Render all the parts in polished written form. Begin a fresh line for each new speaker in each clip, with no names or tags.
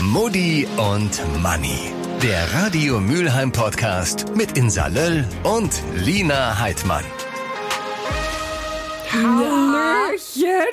Mutti und Manni. Der Radio Mülheim Podcast mit Insa Löll und Lina Heidmann.
Hallöchen.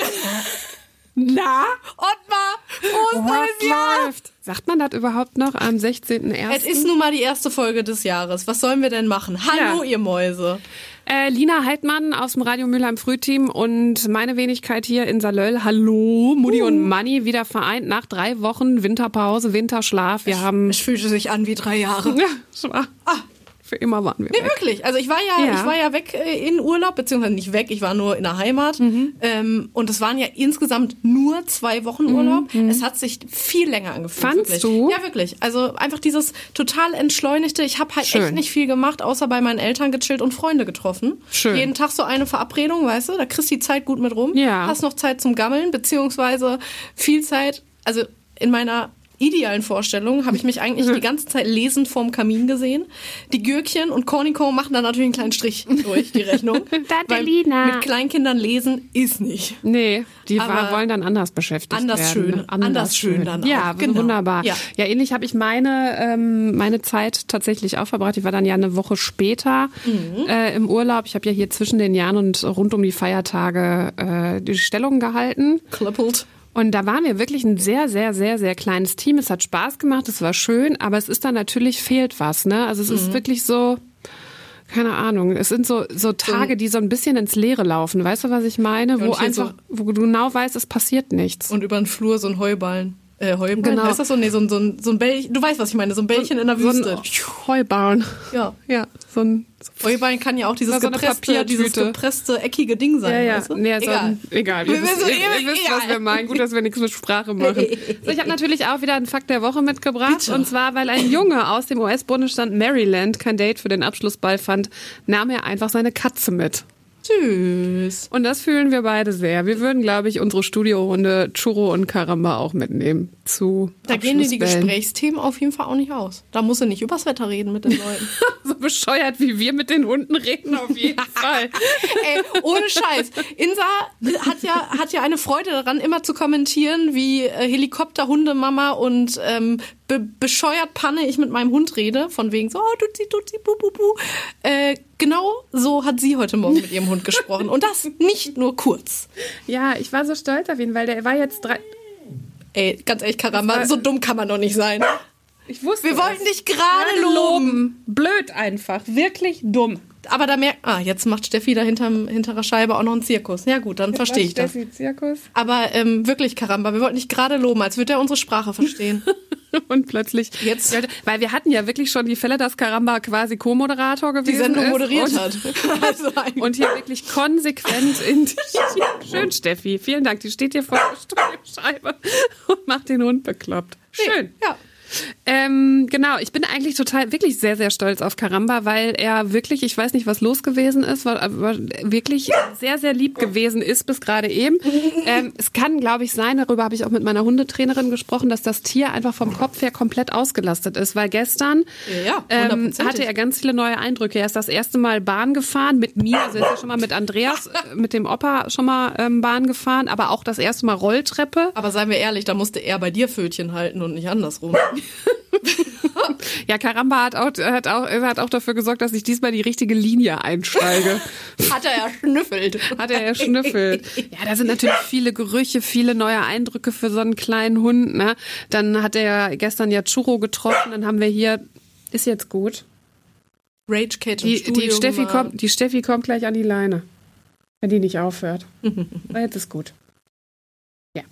Na?
Ottmar, frohes neues Jahr!
Läuft? Sagt man das überhaupt noch am 16.01.?
Es ist nun mal die erste Folge des Jahres. Was sollen wir denn machen? Hallo, ihr Mäuse.
Lina Heidmann aus dem Radio Mülheim Frühteam und meine Wenigkeit hier in Salöll. Hallo, Mutti und Manni, wieder vereint nach 3 Wochen Winterpause, Winterschlaf.
Es fühlte sich an wie 3 Jahre.
Ja, es war... Für immer waren wir weg.
Wirklich. Also ich war ja weg in Urlaub, beziehungsweise nicht weg, ich war nur in der Heimat. Und es waren ja insgesamt nur 2 Wochen Urlaub. Es hat sich viel länger angefühlt.
Fandst du?
Ja, wirklich. Also einfach dieses total entschleunigte. Ich habe halt echt nicht viel gemacht, außer bei meinen Eltern gechillt und Freunde getroffen.
Schön.
Jeden Tag so eine Verabredung, weißt du? Da kriegst du die Zeit gut mit rum.
Ja.
Hast noch Zeit zum Gammeln, beziehungsweise viel Zeit, also in meiner idealen Vorstellung habe ich mich eigentlich die ganze Zeit lesend vorm Kamin gesehen. Die Gürkchen und Cornico machen da natürlich einen kleinen Strich durch die Rechnung. Weil mit Kleinkindern lesen ist nicht.
Nee, die wollen dann anders beschäftigt werden.
Anders schön dann auch.
Ja,
genau.
Wunderbar.
Ja,
ähnlich habe ich meine Zeit tatsächlich auch verbracht. Ich war dann ja eine Woche später im Urlaub. Ich habe ja hier zwischen den Jahren und rund um die Feiertage die Stellung gehalten.
Klippelt.
Und da waren wir wirklich ein sehr, sehr, sehr, sehr kleines Team. Es hat Spaß gemacht, es war schön, aber es ist dann natürlich fehlt was, ne? Also es ist wirklich so, keine Ahnung, es sind so Tage, die so ein bisschen ins Leere laufen. Weißt du, was ich meine? Wo du genau weißt, es passiert nichts.
Und über den Flur so ein Heuballen. Heuballen? Genau. Heißt das so? Nee, so ein Bällchen. Du weißt, was ich meine, so ein Bällchen in der Wüste.
So ein Heuballen.
Ja.
Ja, so ein...
Heuballen kann ja auch dieses gepresste, eckige Ding sein.
Ja.
Weißt du?
Nee, egal. Ihr wisst, was wir meinen. Gut, dass wir nichts mit Sprache machen. So, ich habe natürlich auch wieder einen Fakt der Woche mitgebracht.
Bitte.
Und zwar, weil ein Junge aus dem US-Bundesstaat Maryland kein Date für den Abschlussball fand, nahm er einfach seine Katze mit.
Tschüss.
Und das fühlen wir beide sehr. Wir würden, glaube ich, unsere Studiorunde Churro und Karamba auch mitnehmen zu
Da gehen dir die Gesprächsthemen auf jeden Fall auch nicht aus. Da musst du nicht übers Wetter reden mit den Leuten.
So bescheuert, wie wir mit den Hunden reden, auf jeden Fall.
Ey, ohne Scheiß. Insa hat ja eine Freude daran, immer zu kommentieren, wie Helikopter, Hundemama und bescheuert Panne ich mit meinem Hund rede. Von wegen so, tutsi, bu, bu, bu. Genau so hat sie heute Morgen mit ihrem Hund gesprochen. Und das nicht nur kurz.
Ja, ich war so stolz auf ihn, weil der war jetzt 3...
Ey, ganz ehrlich, Karamba, so dumm kann man doch nicht sein.
Ich wusste
Wir wollten dich gerade loben.
Blöd einfach, wirklich dumm.
Aber da jetzt macht Steffi da hinterer Scheibe auch noch einen Zirkus. Ja gut, dann verstehe ich das.
Steffi, Zirkus?
Aber wirklich, Karamba, wir wollten dich gerade loben, als würde er unsere Sprache verstehen.
Und plötzlich,
jetzt,
weil wir hatten ja wirklich schon die Fälle, dass Karamba quasi Co-Moderator gewesen ist.
Die Sendung moderiert hat.
Und hier wirklich konsequent in die... Schön, Steffi, vielen Dank. Die steht hier vor der Studioscheibe und macht den Hund bekloppt. Schön.
Ja.
Genau, ich bin eigentlich wirklich sehr, sehr stolz auf Karamba, weil er wirklich, ich weiß nicht, was los gewesen ist, war wirklich sehr, sehr lieb gewesen ist bis gerade eben. Es kann, glaube ich, sein, darüber habe ich auch mit meiner Hundetrainerin gesprochen, dass das Tier einfach vom Kopf her komplett ausgelastet ist, weil gestern hatte er ganz viele neue Eindrücke. Er ist das erste Mal Bahn gefahren mit mir, also er ist ja schon mal mit Andreas, mit dem Opa schon mal Bahn gefahren, aber auch das erste Mal Rolltreppe.
Aber seien wir ehrlich, da musste er bei dir Pfötchen halten und nicht andersrum.
Ja, Karamba hat auch dafür gesorgt, dass ich diesmal die richtige Linie einsteige.
Hat er ja schnüffelt.
Ja, da sind natürlich viele Gerüche, viele neue Eindrücke für so einen kleinen Hund. Ne? Dann hat er gestern ja Churro getroffen, dann haben wir hier, ist jetzt gut.
Rage Cat im Studio.
Die Steffi kommt gleich an die Leine, wenn die nicht aufhört. Jetzt ist gut. Ja.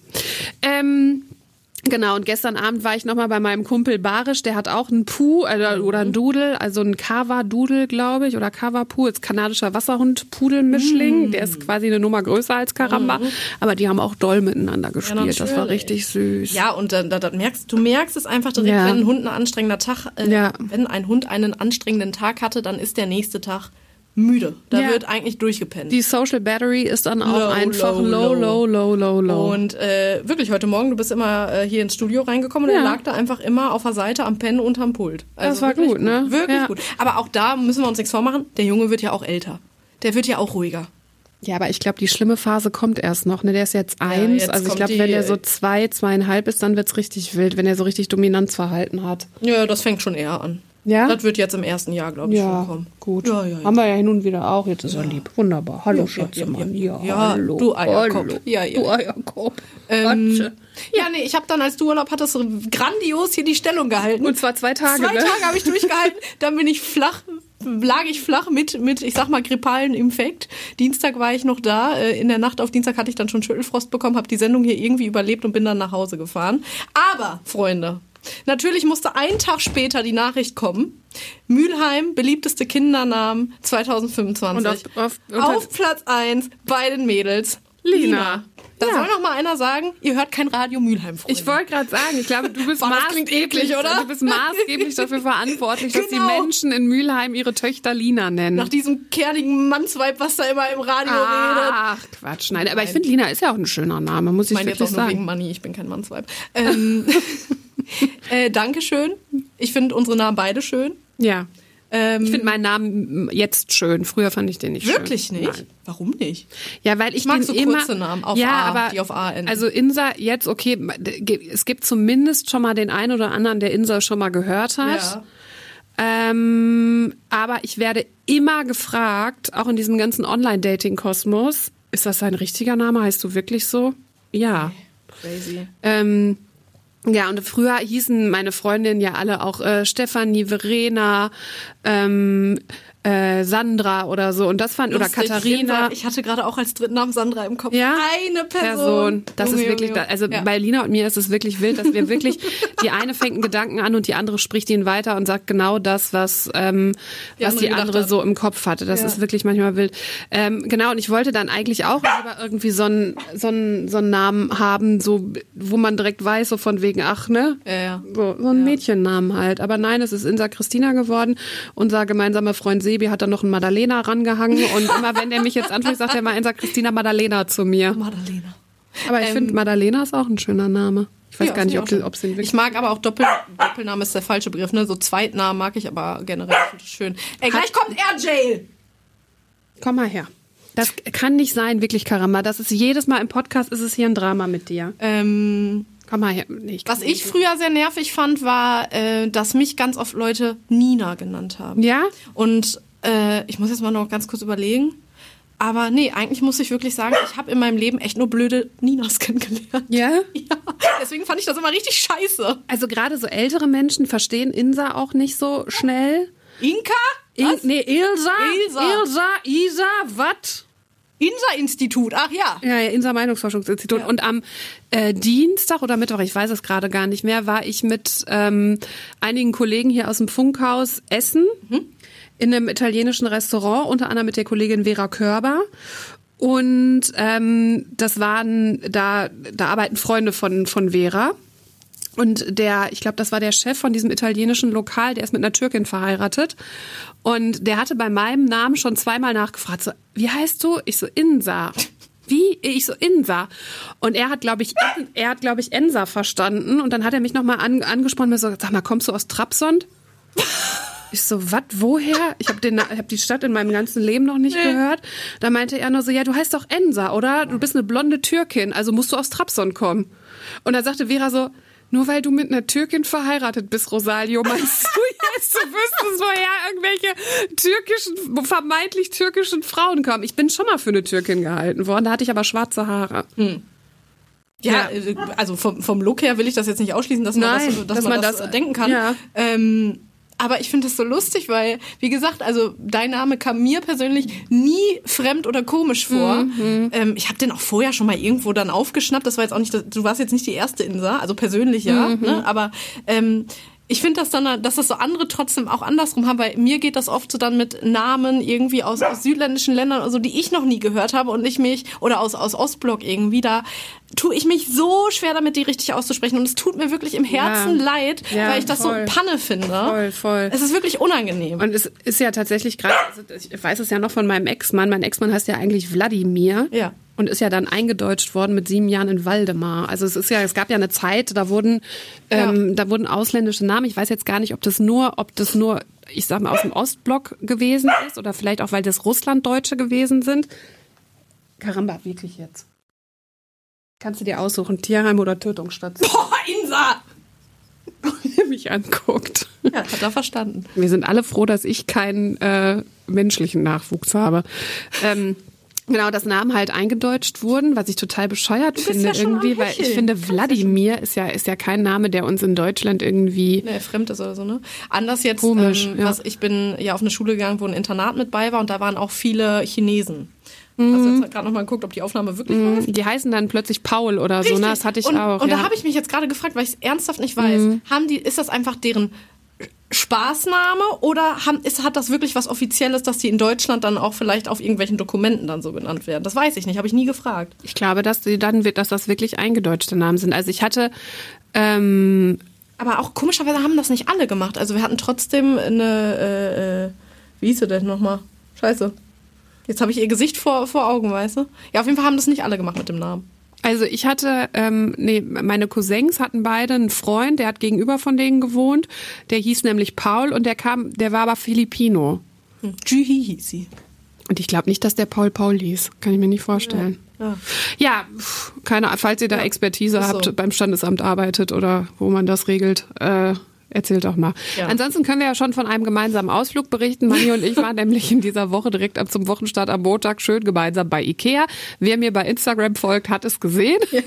Genau, und gestern Abend war ich nochmal bei meinem Kumpel Barisch, der hat auch einen Puh oder einen Doodle, also einen Kawa-Doodle, glaube ich, oder Kawa-Puh, ist kanadischer Wasserhund-Pudel-Mischling, der ist quasi eine Nummer größer als Karamba, aber die haben auch doll miteinander gespielt, das war richtig süß.
Ja, und du merkst es einfach direkt, wenn ein Hund wenn ein Hund einen anstrengenden Tag hatte, dann ist der nächste Tag müde. Da wird eigentlich durchgepennt.
Die Social Battery ist dann auch einfach low.
Und wirklich, heute Morgen, du bist immer hier ins Studio reingekommen und er lag da einfach immer auf der Seite am Pennen unterm Pult. Also
das war gut, ne?
Wirklich gut. Aber auch da müssen wir uns nichts vormachen, der Junge wird ja auch älter. Der wird ja auch ruhiger.
Ja, aber ich glaube, die schlimme Phase kommt erst noch. Ne? Der ist jetzt 1.
jetzt
Also ich
kommt
glaube, wenn der so 2, 2,5 ist, dann wird's richtig wild, wenn er so richtig Dominanzverhalten hat.
Ja, das fängt schon eher an.
Ja?
Das wird jetzt im ersten Jahr, glaube ich, schon kommen.
Gut.
Ja.
Haben wir ja hin und wieder auch. Jetzt ist er lieb. Wunderbar. Hallo, Schatzemann. Ja, hallo.
Du Eierkopf.
Hallo.
Ja.
Du Eierkopf.
Ja, nee, ich habe dann, als du Urlaub hattest, grandios hier die Stellung gehalten.
Und zwar 2 Tage,
2 Tage habe ich durchgehalten. Dann lag ich flach mit, ich sag mal, grippalen Infekt. Dienstag war ich noch da. In der Nacht auf Dienstag hatte ich dann schon Schüttelfrost bekommen, habe die Sendung hier irgendwie überlebt und bin dann nach Hause gefahren. Aber, Freunde, natürlich musste einen Tag später die Nachricht kommen. Mülheim, beliebteste Kindernamen 2025.
Und
auf Platz 1 bei den Mädels. Lina. Da soll noch mal einer sagen, ihr hört kein Radio Mülheim, Freunde.
Ich wollte gerade sagen, ich glaube, du bist
klingt eklig, oder?
Du bist maßgeblich dafür verantwortlich, dass die
Genau.
Menschen in Mülheim ihre Töchter Lina nennen.
Nach diesem kernigen Mannsweib, was da immer im Radio redet.
Ach, Quatsch. Nein, aber ich finde, Lina ist ja auch ein schöner Name, muss ich
Ich meine jetzt auch
wirklich
nur wegen
sagen.
Money, ich bin kein Mannsweib. Dankeschön. Ich finde unsere Namen beide schön.
Ja. Ich finde meinen Namen jetzt schön. Früher fand ich den nicht
Wirklich
schön.
nicht?
Nein.
Warum nicht?
Ja, weil ich
mag
den
so
immer,
kurze Namen auf
ja,
A,
aber,
die auf A enden.
Also Insa jetzt, okay, es gibt zumindest schon mal den einen oder anderen, der Insa schon mal gehört hat.
Ja.
Aber ich werde immer gefragt, auch in diesem ganzen Online-Dating-Kosmos, ist das dein richtiger Name? Heißt du wirklich so? Ja.
Crazy.
Ja, und früher hießen meine Freundinnen ja alle auch Stefanie, Verena, Sandra oder so. Und das fand, oder
Lustig.
Katharina.
Ich hatte gerade auch als dritten Namen Sandra im Kopf.
Ja?
Eine Person.
Das ist
Junge,
wirklich,
Junge.
also
Ja.
bei Lina und mir ist es wirklich wild, dass wir wirklich, die eine fängt einen Gedanken an und die andere spricht ihn weiter und sagt genau das, was die andere
hat.
so im Kopf hatte. Das ist wirklich manchmal wild. Genau, und ich wollte dann eigentlich auch lieber irgendwie so einen Namen haben, so, wo man direkt weiß, so von wegen, ach, ne?
Ja.
So ein Mädchennamen halt. Aber nein, es ist Insa Christina geworden. Unser gemeinsamer Freund Sebi hat dann noch einen Madalena rangehangen und immer wenn der mich jetzt anspricht, sagt er mal Insa Christina Madalena zu mir.
Madalena.
Aber ich finde, Madalena ist auch ein schöner Name. Ich weiß
Ja,
gar nicht,
finde ich
ob es den wirklich...
Ich mag aber auch Doppelname ist der falsche Begriff, ne? So Zweitnamen mag ich aber generell schön. Ey, gleich kommt Jail.
Komm mal her. Das kann nicht sein, wirklich, Karamba. Das ist jedes Mal im Podcast ist es hier ein Drama mit dir. Komm mal her. Nee,
Was ich früher sehr nervig fand, war, dass mich ganz oft Leute Nina genannt haben.
Ja?
Und ich muss jetzt mal noch ganz kurz überlegen. Aber nee, eigentlich muss ich wirklich sagen, ich habe in meinem Leben echt nur blöde Ninas kennengelernt.
Ja?
Ja, deswegen fand ich das immer richtig scheiße.
Also gerade so ältere Menschen verstehen Insa auch nicht so schnell.
Inka? Was?
Ilsa.
Ilsa.
Isa, was?
Insa-Institut, ach ja.
Ja, Insa Meinungsforschungsinstitut.
Ja.
Und am Dienstag oder Mittwoch, ich weiß es gerade gar nicht mehr, war ich mit einigen Kollegen hier aus dem Funkhaus essen. In einem italienischen Restaurant, unter anderem mit der Kollegin Vera Körber. Und das waren, da arbeiten Freunde von Vera. Und ich glaube, das war der Chef von diesem italienischen Lokal, der ist mit einer Türkin verheiratet. Und der hatte bei meinem Namen schon zweimal nachgefragt, so, wie heißt du? Ich so, Insa. Wie? Ich so, Insa. Und er hat, glaube ich, Ensa verstanden. Und dann hat er mich nochmal angesprochen und mir so, sag mal, kommst du aus Trabzon? Ich so, was, woher? Ich habe hab die Stadt in meinem ganzen Leben noch nicht gehört. Da meinte er nur so, ja, du heißt doch Ensa, oder? Du bist eine blonde Türkin, also musst du aus Trabzon kommen. Und da sagte Vera so, nur weil du mit einer Türkin verheiratet bist, Rosalio, meinst du jetzt, du wüsstest, woher irgendwelche vermeintlich türkischen Frauen kommen? Ich bin schon mal für eine Türkin gehalten worden, da hatte ich aber schwarze Haare.
Ja, also vom Look her will ich das jetzt nicht ausschließen, dass man das denken kann.
Ja.
Aber ich finde das so lustig, weil, wie gesagt, also dein Name kam mir persönlich nie fremd oder komisch vor. Ich habe den auch vorher schon mal irgendwo dann aufgeschnappt. Das war jetzt auch nicht, du warst jetzt nicht die erste Insa, also persönlich ja, ne? Aber ich finde das dann, dass das so andere trotzdem auch andersrum haben, weil mir geht das oft so dann mit Namen irgendwie aus südländischen Ländern oder so, die ich noch nie gehört habe und oder aus Ostblock irgendwie, da tue ich mich so schwer damit, die richtig auszusprechen und es tut mir wirklich im Herzen leid, weil ich das
voll.
so Panne finde.
Voll.
Es ist wirklich unangenehm.
Und es ist ja tatsächlich gerade, ich weiß es ja noch von meinem Ex-Mann, mein Ex-Mann heißt ja eigentlich Wladimir.
Ja.
Und ist ja dann eingedeutscht worden mit 7 Jahren in Waldemar. Also es gab ja eine Zeit, da wurden ausländische Namen. Ich weiß jetzt gar nicht, ob das nur, ich sag mal, aus dem Ostblock gewesen ist oder vielleicht auch, weil das Russlanddeutsche gewesen sind. Caramba, wirklich jetzt. Kannst du dir aussuchen, Tierheim oder Tötungsstation?
Boah, Insa!
Wie er mich anguckt.
Ja, hat er verstanden.
Wir sind alle froh, dass ich keinen menschlichen Nachwuchs habe. Genau, dass Namen halt eingedeutscht wurden, was ich total bescheuert finde
ja schon
irgendwie,
am
weil ich
Hecheln.
finde, Wladimir ist ja kein Name, der uns in Deutschland irgendwie...
Nee, fremd ist oder so, ne? Anders jetzt,
Komisch, ja.
ich bin ja auf eine Schule gegangen, wo ein Internat mit bei war und da waren auch viele Chinesen. Hast du jetzt gerade nochmal geguckt, ob die Aufnahme wirklich läuft?
Die heißen dann plötzlich Paul oder so,
Richtig.
ne? Das hatte ich
und,
auch.
Und
ja.
da habe ich mich jetzt gerade gefragt, weil ich es ernsthaft nicht weiß. Ist das einfach deren Spaßname oder hat das wirklich was Offizielles, dass die in Deutschland dann auch vielleicht auf irgendwelchen Dokumenten dann so genannt werden? Das weiß ich nicht, habe ich nie gefragt.
Ich glaube, dass das wirklich eingedeutschte Namen sind. Also ich hatte...
Aber auch komischerweise haben das nicht alle gemacht. Also wir hatten trotzdem eine... wie hieß sie denn nochmal? Scheiße. Jetzt habe ich ihr Gesicht vor Augen, weißt du? Ja, auf jeden Fall haben das nicht alle gemacht mit dem Namen.
Also ich hatte, meine Cousins hatten beide einen Freund, der hat gegenüber von denen gewohnt. Der hieß nämlich Paul und der war aber Filipino.
Juhi hieß sie.
Und ich glaube nicht, dass der Paul hieß. Kann ich mir nicht vorstellen. Ja, keine Ahnung, falls ihr da Expertise habt,
so.
beim Standesamt arbeitet oder wo man das regelt, erzählt doch mal. Ja. Ansonsten können wir ja schon von einem gemeinsamen Ausflug berichten. Manni und ich waren nämlich in dieser Woche direkt zum Wochenstart am Montag schön gemeinsam bei Ikea. Wer mir bei Instagram folgt, hat es gesehen. Ja.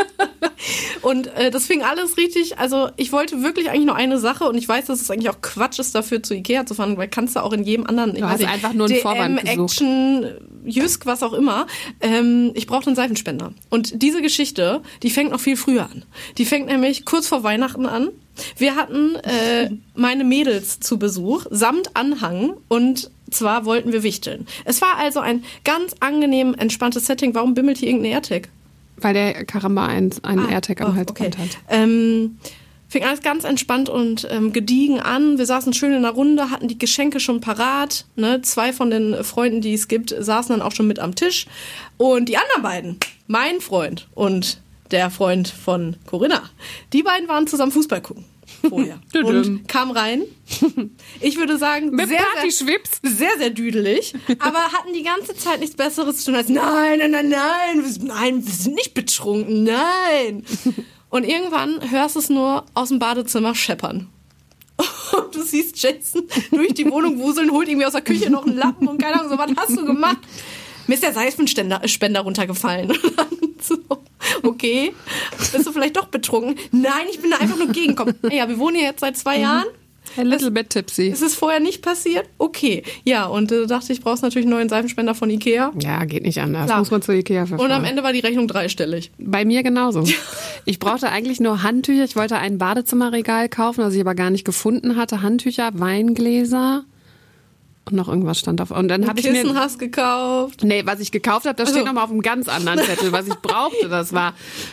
Und das fing alles richtig, also ich wollte wirklich eigentlich nur eine Sache und ich weiß, dass es eigentlich auch Quatsch ist, dafür zu Ikea zu fahren, weil kannst du auch in jedem anderen,
du hast einfach nur einen Vorwand gesucht.
Action, Jysk, was auch immer. Ich brauchte einen Seifenspender. Und diese Geschichte, die fängt noch viel früher an. Die fängt nämlich kurz vor Weihnachten an. Wir hatten meine Mädels zu Besuch, samt Anhang, und zwar wollten wir wichteln. Es war also ein ganz angenehm, entspanntes Setting. Warum bimmelt hier irgendein AirTag?
Weil der Caramba einen AirTag am Halsband hat.
Fing alles ganz entspannt und gediegen an. Wir saßen schön in der Runde, hatten die Geschenke schon parat. Ne? 2 von den Freunden, die es gibt, saßen dann auch schon mit am Tisch. Und die anderen beiden, mein Freund und der Freund von Corinna, die beiden waren zusammen Fußball gucken vorher. Und kamen rein. Ich würde sagen,
mit
sehr,
Party-Schwips.
Sehr, sehr düdelig. Aber hatten die ganze Zeit nichts Besseres zu tun als nein, wir sind nicht betrunken, nein. Und irgendwann hörst du es nur aus dem Badezimmer scheppern. Und du siehst Jason durch die Wohnung wuseln, holt irgendwie aus der Küche noch einen Lappen und keine Ahnung, so, was hast du gemacht? Mir ist der Seifenspender runtergefallen. Und dann so, okay, bist du vielleicht doch betrunken? Nein, ich bin da einfach nur gegengekommen. Ja, wir wohnen hier jetzt seit 2 Jahren.
A little bit tipsy.
Ist es vorher nicht passiert? Okay. Ja, und dachte ich, brauchst natürlich einen neuen Seifenspender von Ikea.
Ja, geht nicht anders.
Klar.
Muss man zu Ikea verfahren.
Und am Ende war die Rechnung 3-stellig.
Bei mir genauso. Ich brauchte eigentlich nur Handtücher. Ich wollte ein Badezimmerregal kaufen, das ich aber gar nicht gefunden hatte. Handtücher, Weingläser und noch irgendwas stand auf. Und dann habe ich mir
Kissen hast gekauft.
Nee, was ich gekauft habe, das steht nochmal auf einem ganz anderen Zettel. Was ich brauchte, das war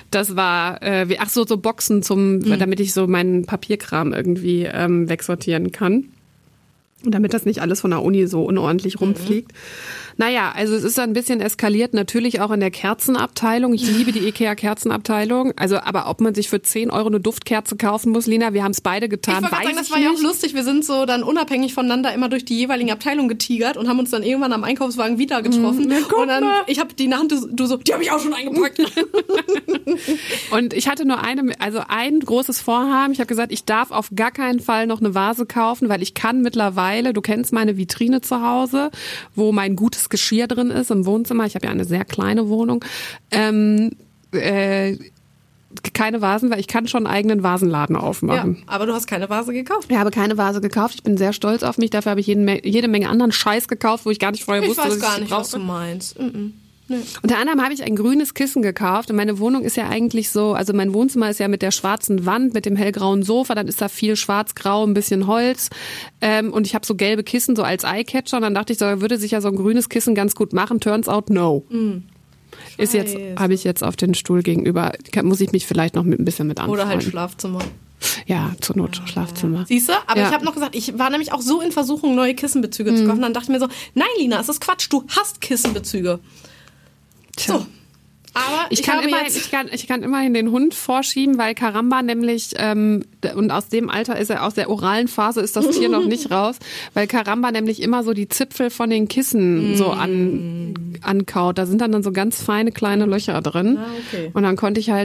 so Boxen damit ich so meinen Papierkram irgendwie wegsortieren kann. Und damit das nicht alles von der Uni so unordentlich rumfliegt. Naja, also es ist ein bisschen eskaliert, natürlich auch in der Kerzenabteilung. Ich liebe die Ikea-Kerzenabteilung. Also, aber ob man sich für 10 € eine Duftkerze kaufen muss, Lena, wir haben es beide getan,
Ich wollte sagen, das war ja auch lustig. Wir sind so dann unabhängig voneinander immer durch die jeweiligen Abteilungen getigert und haben uns dann irgendwann am Einkaufswagen wieder getroffen. Und dann, ich habe die in der Hand, du so, die habe ich auch schon eingepackt.
Und ich hatte nur ein großes Vorhaben. Ich habe gesagt, ich darf auf gar keinen Fall noch eine Vase kaufen, weil ich kann mittlerweile, du kennst meine Vitrine zu Hause, wo mein gutes Geschirr drin ist im Wohnzimmer. Ich habe ja eine sehr kleine Wohnung. Keine Vasen, weil ich kann schon einen eigenen Vasenladen aufmachen.
Ja, aber du hast keine Vase gekauft.
Ich habe keine Vase gekauft. Ich bin sehr stolz auf mich. Dafür habe ich jede Menge anderen Scheiß gekauft, wo ich gar nicht vorher wusste, dass ich
gar nicht,
brauche.
was du meinst. Nee.
Unter anderem habe ich ein grünes Kissen gekauft und meine Wohnung ist ja eigentlich so, also mein Wohnzimmer ist ja mit der schwarzen Wand, mit dem hellgrauen Sofa, dann ist da viel schwarz-grau, ein bisschen Holz und ich habe so gelbe Kissen so als Eyecatcher und dann dachte ich, da würde sich ja so ein grünes Kissen ganz gut machen. Turns out, no. Habe ich jetzt auf den Stuhl gegenüber, muss ich mich vielleicht noch ein bisschen mit anfreunden.
Oder halt Schlafzimmer.
Ja, zur Not Schlafzimmer.
Siehst du? Aber ich habe noch gesagt, ich war nämlich auch so in Versuchung, neue Kissenbezüge zu kaufen. Dann dachte ich mir so, nein, Lina, es ist Quatsch, du hast Kissenbezüge.
Tja.
So. Aber
ich kann immerhin den Hund vorschieben, weil Caramba nämlich, und aus dem Alter ist er, aus der oralen Phase ist das Tier noch nicht raus, weil Caramba nämlich immer so die Zipfel von den Kissen so ankaut. Da sind dann so ganz feine kleine Löcher drin.
Ah, okay.
Und dann muss ich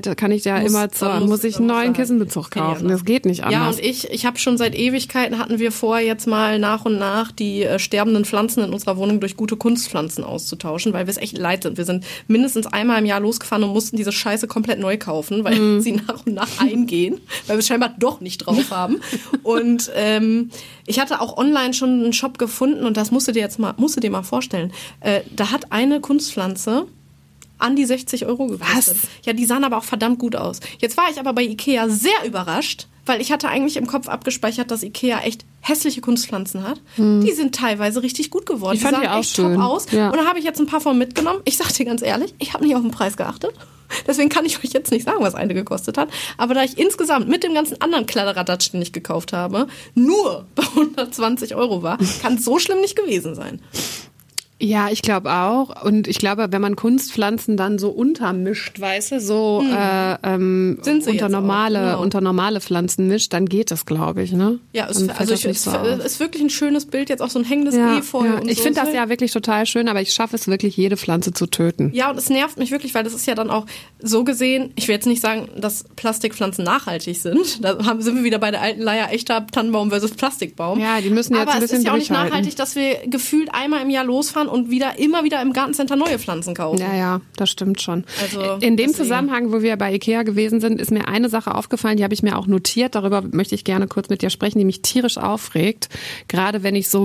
einen neuen Kissenbezug kaufen. Das geht nicht anders.
Ja, und ich habe schon seit Ewigkeiten, hatten wir vor, jetzt mal nach und nach die sterbenden Pflanzen in unserer Wohnung durch gute Kunstpflanzen auszutauschen, weil wir es echt leid sind. Wir sind mindestens einmal im Jahr losgefahren und mussten diese Scheiße komplett neu kaufen, weil sie nach und nach eingehen, weil wir es scheinbar doch nicht drauf haben. Und ich hatte auch online schon einen Shop gefunden und das musst du dir mal vorstellen. Da hat eine Kunstpflanze an die 60 € gekostet.
Was?
Ja, die sahen aber auch verdammt gut aus. Jetzt war ich aber bei Ikea sehr überrascht, weil ich hatte eigentlich im Kopf abgespeichert, dass Ikea echt hässliche Kunstpflanzen hat. Die sind teilweise richtig gut geworden.
Die fand
sahen
ich auch
echt
schön.
top aus.
Ja.
Und da habe ich jetzt ein paar von mitgenommen. Ich sag dir ganz ehrlich, ich habe nicht auf den Preis geachtet. Deswegen kann ich euch jetzt nicht sagen, was eine gekostet hat. Aber da ich insgesamt mit dem ganzen anderen Kladderadatsch, den ich gekauft habe, nur bei 120 € war, kann es so schlimm nicht gewesen sein.
Ja, ich glaube auch. Und ich glaube, wenn man Kunstpflanzen dann so untermischt, weißt du, so
Sind sie
unter
jetzt auch, genau.
unter normale Pflanzen mischt, dann geht das, glaube ich, ne?
Ja,
Dann fällt das nicht so auf.
ist wirklich ein schönes Bild, jetzt auch so ein hängendes Efeu.
Ja.
Und
Ich
so.
finde das ja wirklich total schön, aber ich schaffe es wirklich, jede Pflanze zu töten.
Ja, und es nervt mich wirklich, weil das ist ja dann auch so gesehen, ich will jetzt nicht sagen, dass Plastikpflanzen nachhaltig sind. Da sind wir wieder bei der alten Leier, echter Tannenbaum versus Plastikbaum.
Ja, die müssen jetzt
aber
ein bisschen
es ist ja auch nicht
durchhalten.
nachhaltig, dass wir gefühlt einmal im Jahr losfahren und immer wieder im Gartencenter neue Pflanzen kaufen.
Ja, das stimmt schon.
Also,
in dem
deswegen.
Zusammenhang, wo wir bei Ikea gewesen sind, ist mir eine Sache aufgefallen, die habe ich mir auch notiert. Darüber möchte ich gerne kurz mit dir sprechen, die mich tierisch aufregt. Gerade wenn ich so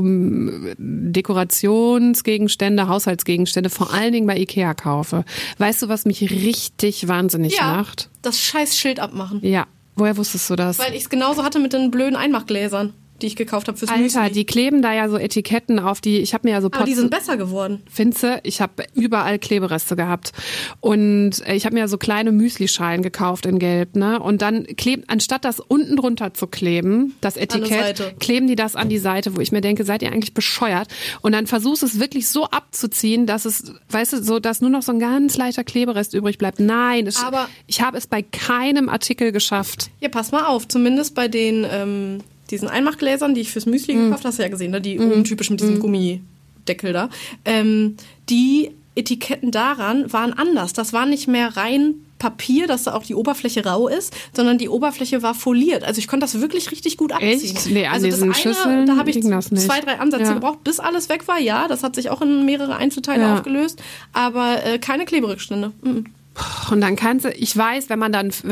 Dekorationsgegenstände, Haushaltsgegenstände, vor allen Dingen bei Ikea kaufe. Weißt du, was mich richtig wahnsinnig macht?
Das scheiß Schild abmachen.
Ja. Woher wusstest du das?
Weil ich es genauso hatte mit den blöden Einmachgläsern, die ich gekauft habe fürs
Alter,
Müsli.
die kleben da ja so Etiketten auf die, ich habe mir ja so
Aber die sind besser geworden.
Finze, ich habe überall Klebereste gehabt und ich habe mir so kleine Müslischalen gekauft in Gelb, ne? Und dann anstatt das unten drunter zu kleben, das Etikett, kleben die das an die Seite, wo ich mir denke, seid ihr eigentlich bescheuert? Und dann versuchst du es wirklich so abzuziehen, dass es, weißt du, so, dass nur noch so ein ganz leichter Kleberest übrig bleibt. Nein, ich habe es bei keinem Artikel geschafft.
Ja, pass mal auf, zumindest bei den diesen Einmachgläsern, die ich fürs Müsli gekauft habe, hast du ja gesehen, ne? Die untypisch mit diesem Gummideckel da. Die Etiketten daran waren anders. Das war nicht mehr rein Papier, dass da auch die Oberfläche rau ist, sondern die Oberfläche war foliert. Also ich konnte das wirklich richtig gut abziehen.
Echt? Nee, an
also
diesen Schüsseln
da habe ich
ging das nicht.
2-3 Ansätze gebraucht, bis alles weg war. Ja, das hat sich auch in mehrere Einzelteile aufgelöst, aber keine Kleberückstände.
Und dann kannst du, ich weiß, wenn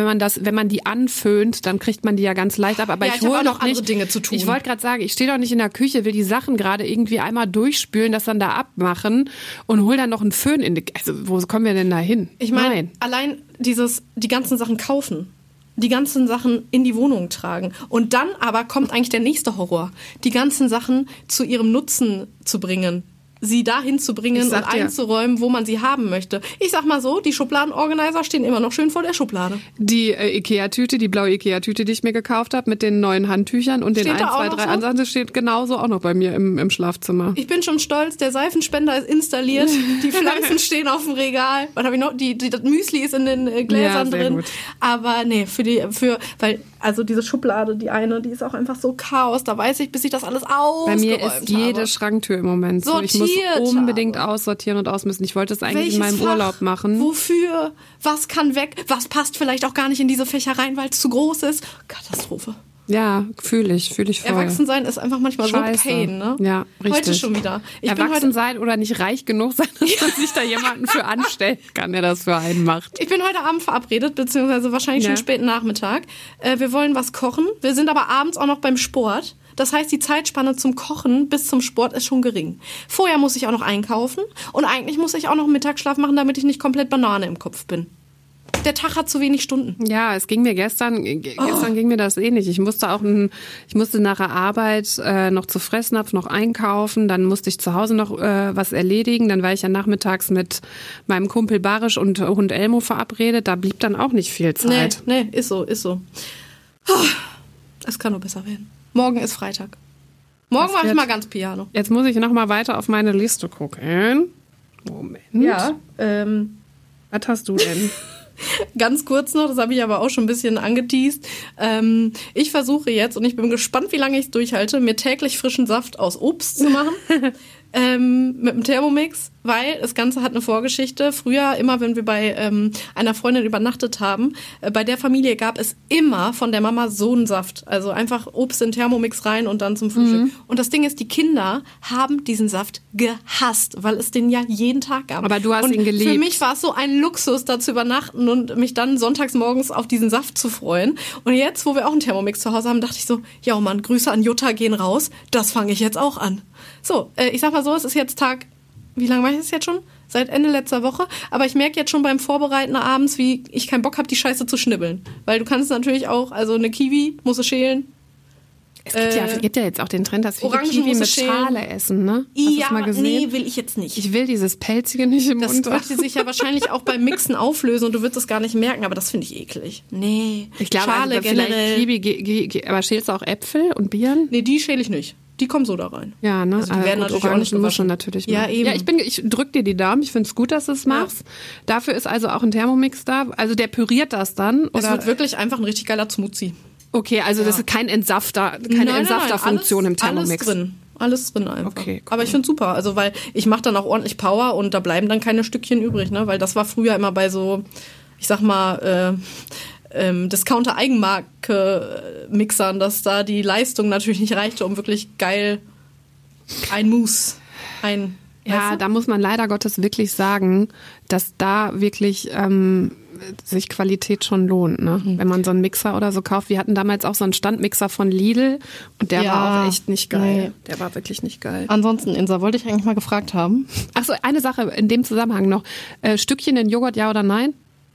man die anföhnt, dann kriegt man die ja ganz leicht ab, aber
ja,
ich hole noch
andere Dinge zu tun.
Ich wollte gerade sagen, ich stehe doch nicht in der Küche, will die Sachen gerade irgendwie einmal durchspülen, das dann da abmachen und hol dann noch einen Föhn also wo kommen wir denn da hin?
Ich meine, allein die ganzen Sachen kaufen. Die ganzen Sachen in die Wohnung tragen. Und dann aber kommt eigentlich der nächste Horror. Die ganzen Sachen zu ihrem Nutzen zu bringen. Sie dahin zu bringen und einzuräumen, wo man sie haben möchte. Ich sag mal so, die Schubladenorganizer stehen immer noch schön vor der Schublade.
Die Ikea-Tüte, die blaue Ikea-Tüte, die ich mir gekauft habe, mit den neuen Handtüchern und den 1, 2, 3 Ansätzen, steht genauso auch noch bei mir im Schlafzimmer.
Ich bin schon stolz, der Seifenspender ist installiert, die Pflanzen stehen auf dem Regal. Was habe ich noch? Das Müsli ist in den Gläsern drin. Gut. Aber nee, weil diese Schublade, die ist auch einfach so Chaos. Da weiß ich, bis ich das alles ausgeräumt habe.
Bei mir ist jede Schranktür im Moment so. Ich muss unbedingt aussortieren und ausmisten. Ich wollte es eigentlich in meinem Urlaub machen.
Wofür? Was kann weg? Was passt vielleicht auch gar nicht in diese Fächer rein, weil es zu groß ist? Katastrophe.
Ja, fühle ich voll.
Erwachsensein ist einfach manchmal
Scheiße.
So Pain, ne?
Ja, richtig.
Heute schon wieder.
Erwachsen sein oder nicht reich genug sein, dass man sich da jemanden für anstellen kann, der das für einen macht.
Ich bin heute Abend verabredet, beziehungsweise wahrscheinlich schon späten Nachmittag. Wir wollen was kochen. Wir sind aber abends auch noch beim Sport. Das heißt, die Zeitspanne zum Kochen bis zum Sport ist schon gering. Vorher muss ich auch noch einkaufen und eigentlich muss ich auch noch Mittagsschlaf machen, damit ich nicht komplett Banane im Kopf bin. Der Tag hat zu wenig Stunden.
Ja, es ging mir gestern ging mir das ähnlich. Ich musste nach der Arbeit noch zu Fressnapf noch einkaufen, dann musste ich zu Hause noch was erledigen, dann war ich ja nachmittags mit meinem Kumpel Barisch und Hund Elmo verabredet, da blieb dann auch nicht viel Zeit.
Nee, ist so. Es kann nur besser werden. Morgen ist Freitag. Morgen mache ich mal ganz Piano.
Jetzt muss ich noch mal weiter auf meine Liste gucken. Moment.
Ja.
Was hast du denn?
Ganz kurz noch, das habe ich aber auch schon ein bisschen angeteast. Ich versuche jetzt, und ich bin gespannt, wie lange ich es durchhalte, mir täglich frischen Saft aus Obst zu machen. mit dem Thermomix, weil das Ganze hat eine Vorgeschichte. Früher, immer wenn wir bei einer Freundin übernachtet haben, bei der Familie gab es immer von der Mama Sohnsaft. Also einfach Obst in den Thermomix rein und dann zum Frühstück. Und das Ding ist, die Kinder haben diesen Saft gehasst, weil es den ja jeden Tag gab.
Aber du hast ihn geliebt.
Für mich war es so ein Luxus, da zu übernachten und mich dann sonntags morgens auf diesen Saft zu freuen. Und jetzt, wo wir auch einen Thermomix zu Hause haben, dachte ich so, ja Mann, Grüße an Jutta gehen raus. Das fange ich jetzt auch an. So, ich sag mal so, es ist jetzt Tag, wie lange mache ich das jetzt schon? Seit Ende letzter Woche. Aber ich merke jetzt schon beim Vorbereiten abends, wie ich keinen Bock habe, die Scheiße zu schnibbeln. Weil du kannst natürlich auch, also eine Kiwi musst du schälen.
Es gibt ja jetzt auch den Trend, dass viele
Orangen
Kiwi mit
schälen.
Schale essen, ne? Hast du das mal gesehen?
Nee, will ich jetzt nicht.
Ich will dieses Pelzige nicht im
Das
Mund.
wird sich ja wahrscheinlich auch beim Mixen auflösen und du wirst es gar nicht merken, aber das finde ich eklig. Nee,
Ich glaube,
Schale
also vielleicht
generell.
Kiwi, aber schälst du auch Äpfel und Birnen?
Nee, die schäle ich nicht. Die kommen so da rein.
Ja, ne?
Also die werden natürlich auch nicht
Orangen muss
gewaschen.
schon natürlich
Ja,
machen.
eben.
Ja, ich drück dir die Daumen. Ich finde es gut, dass du es machst. Dafür ist also auch ein Thermomix da. Also der püriert das dann?
Es
Oder?
wird wirklich einfach ein richtig geiler Smoothie.
Okay, also das ist kein Entsafter, keine Entsafterfunktion im Thermomix.
Alles drin einfach.
Okay, cool.
Aber ich finde super, also weil ich mache dann auch ordentlich Power und da bleiben dann keine Stückchen übrig, ne? Weil das war früher immer bei so, ich sag mal, Discounter-Eigenmarke-Mixern, dass da die Leistung natürlich nicht reichte, um wirklich geil weißt
Ja,
du?
da muss man leider Gottes wirklich sagen, dass da wirklich sich Qualität schon lohnt, ne? Wenn man so einen Mixer oder so kauft. Wir hatten damals auch so einen Standmixer von Lidl und der war auch echt nicht geil. Der war wirklich nicht geil.
Ansonsten, Insa, wollte ich eigentlich mal gefragt haben.
Achso, eine Sache in dem Zusammenhang noch. Stückchen in Joghurt, ja oder nein?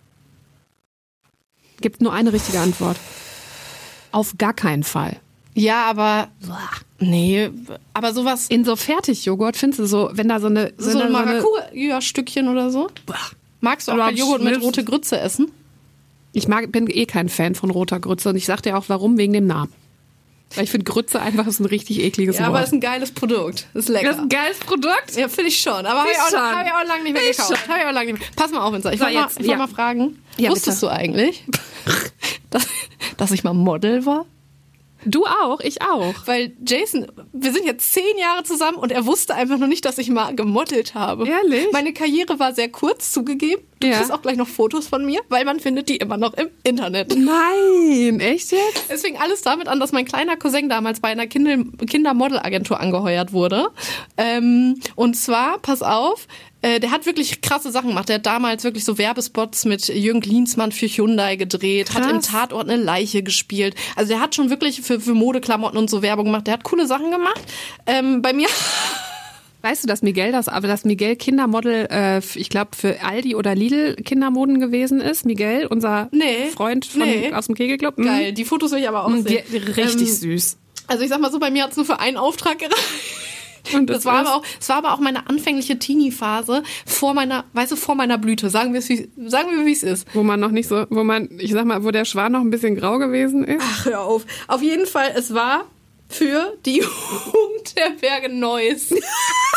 Gibt nur eine richtige Antwort. Auf gar keinen Fall.
Ja, aber nee, aber sowas
In so Fertigjoghurt findest du so, wenn da so eine
Maracuja-Stückchen oder so. Magst du auch
Aber
kein Joghurt mit
schlimm.
rote Grütze essen?
bin eh kein Fan von roter Grütze und ich sag dir auch warum, wegen dem Namen. Weil ich finde Grütze einfach ist ein richtig ekliges
Ja,
Wort.
aber es ist ein geiles Produkt. Ist lecker.
Das ist ein geiles Produkt.
Ja, finde ich schon. Aber habe ich auch lange nicht mehr
Find ich
gekauft.
schon.
Hab ich auch lange nicht mehr. Pass mal auf, Insa. Ich
So,
wollte
jetzt,
mal, mal fragen.
Ja,
Wusstest du eigentlich, dass ich mal Model war?
Du auch, ich auch.
Weil Jason, wir sind jetzt 10 Jahre zusammen und er wusste einfach noch nicht, dass ich mal gemodelt habe.
Ehrlich?
Meine Karriere war sehr kurz, zugegeben. Du kriegst auch gleich noch Fotos von mir, weil man findet die immer noch im Internet.
Nein, echt jetzt?
Es fing alles damit an, dass mein kleiner Cousin damals bei einer Kindermodelagentur angeheuert wurde. Und zwar, pass auf, der hat wirklich krasse Sachen gemacht. Der hat damals wirklich so Werbespots mit Jürgen Klinsmann für Hyundai gedreht, hat im Tatort eine Leiche gespielt. Also der hat schon wirklich für Modeklamotten und so Werbung gemacht. Der hat coole Sachen gemacht. Bei mir...
Weißt du, dass Miguel Kindermodel, ich glaube, für Aldi oder Lidl Kindermoden gewesen ist? Miguel, unser Freund aus dem Kegelclub.
Geil, die Fotos will ich aber auch sehen.
Richtig süß.
Also ich sag mal so, bei mir hat's nur für einen Auftrag gereicht.
Und
Es war aber auch meine anfängliche Teenie-Phase vor meiner Blüte. Sagen wir, wie es ist.
Wo man noch nicht so, wo der Schwan noch ein bisschen grau gewesen ist.
Ach, hör auf. Auf jeden Fall, es war für die Jugendherberge Neuss. Und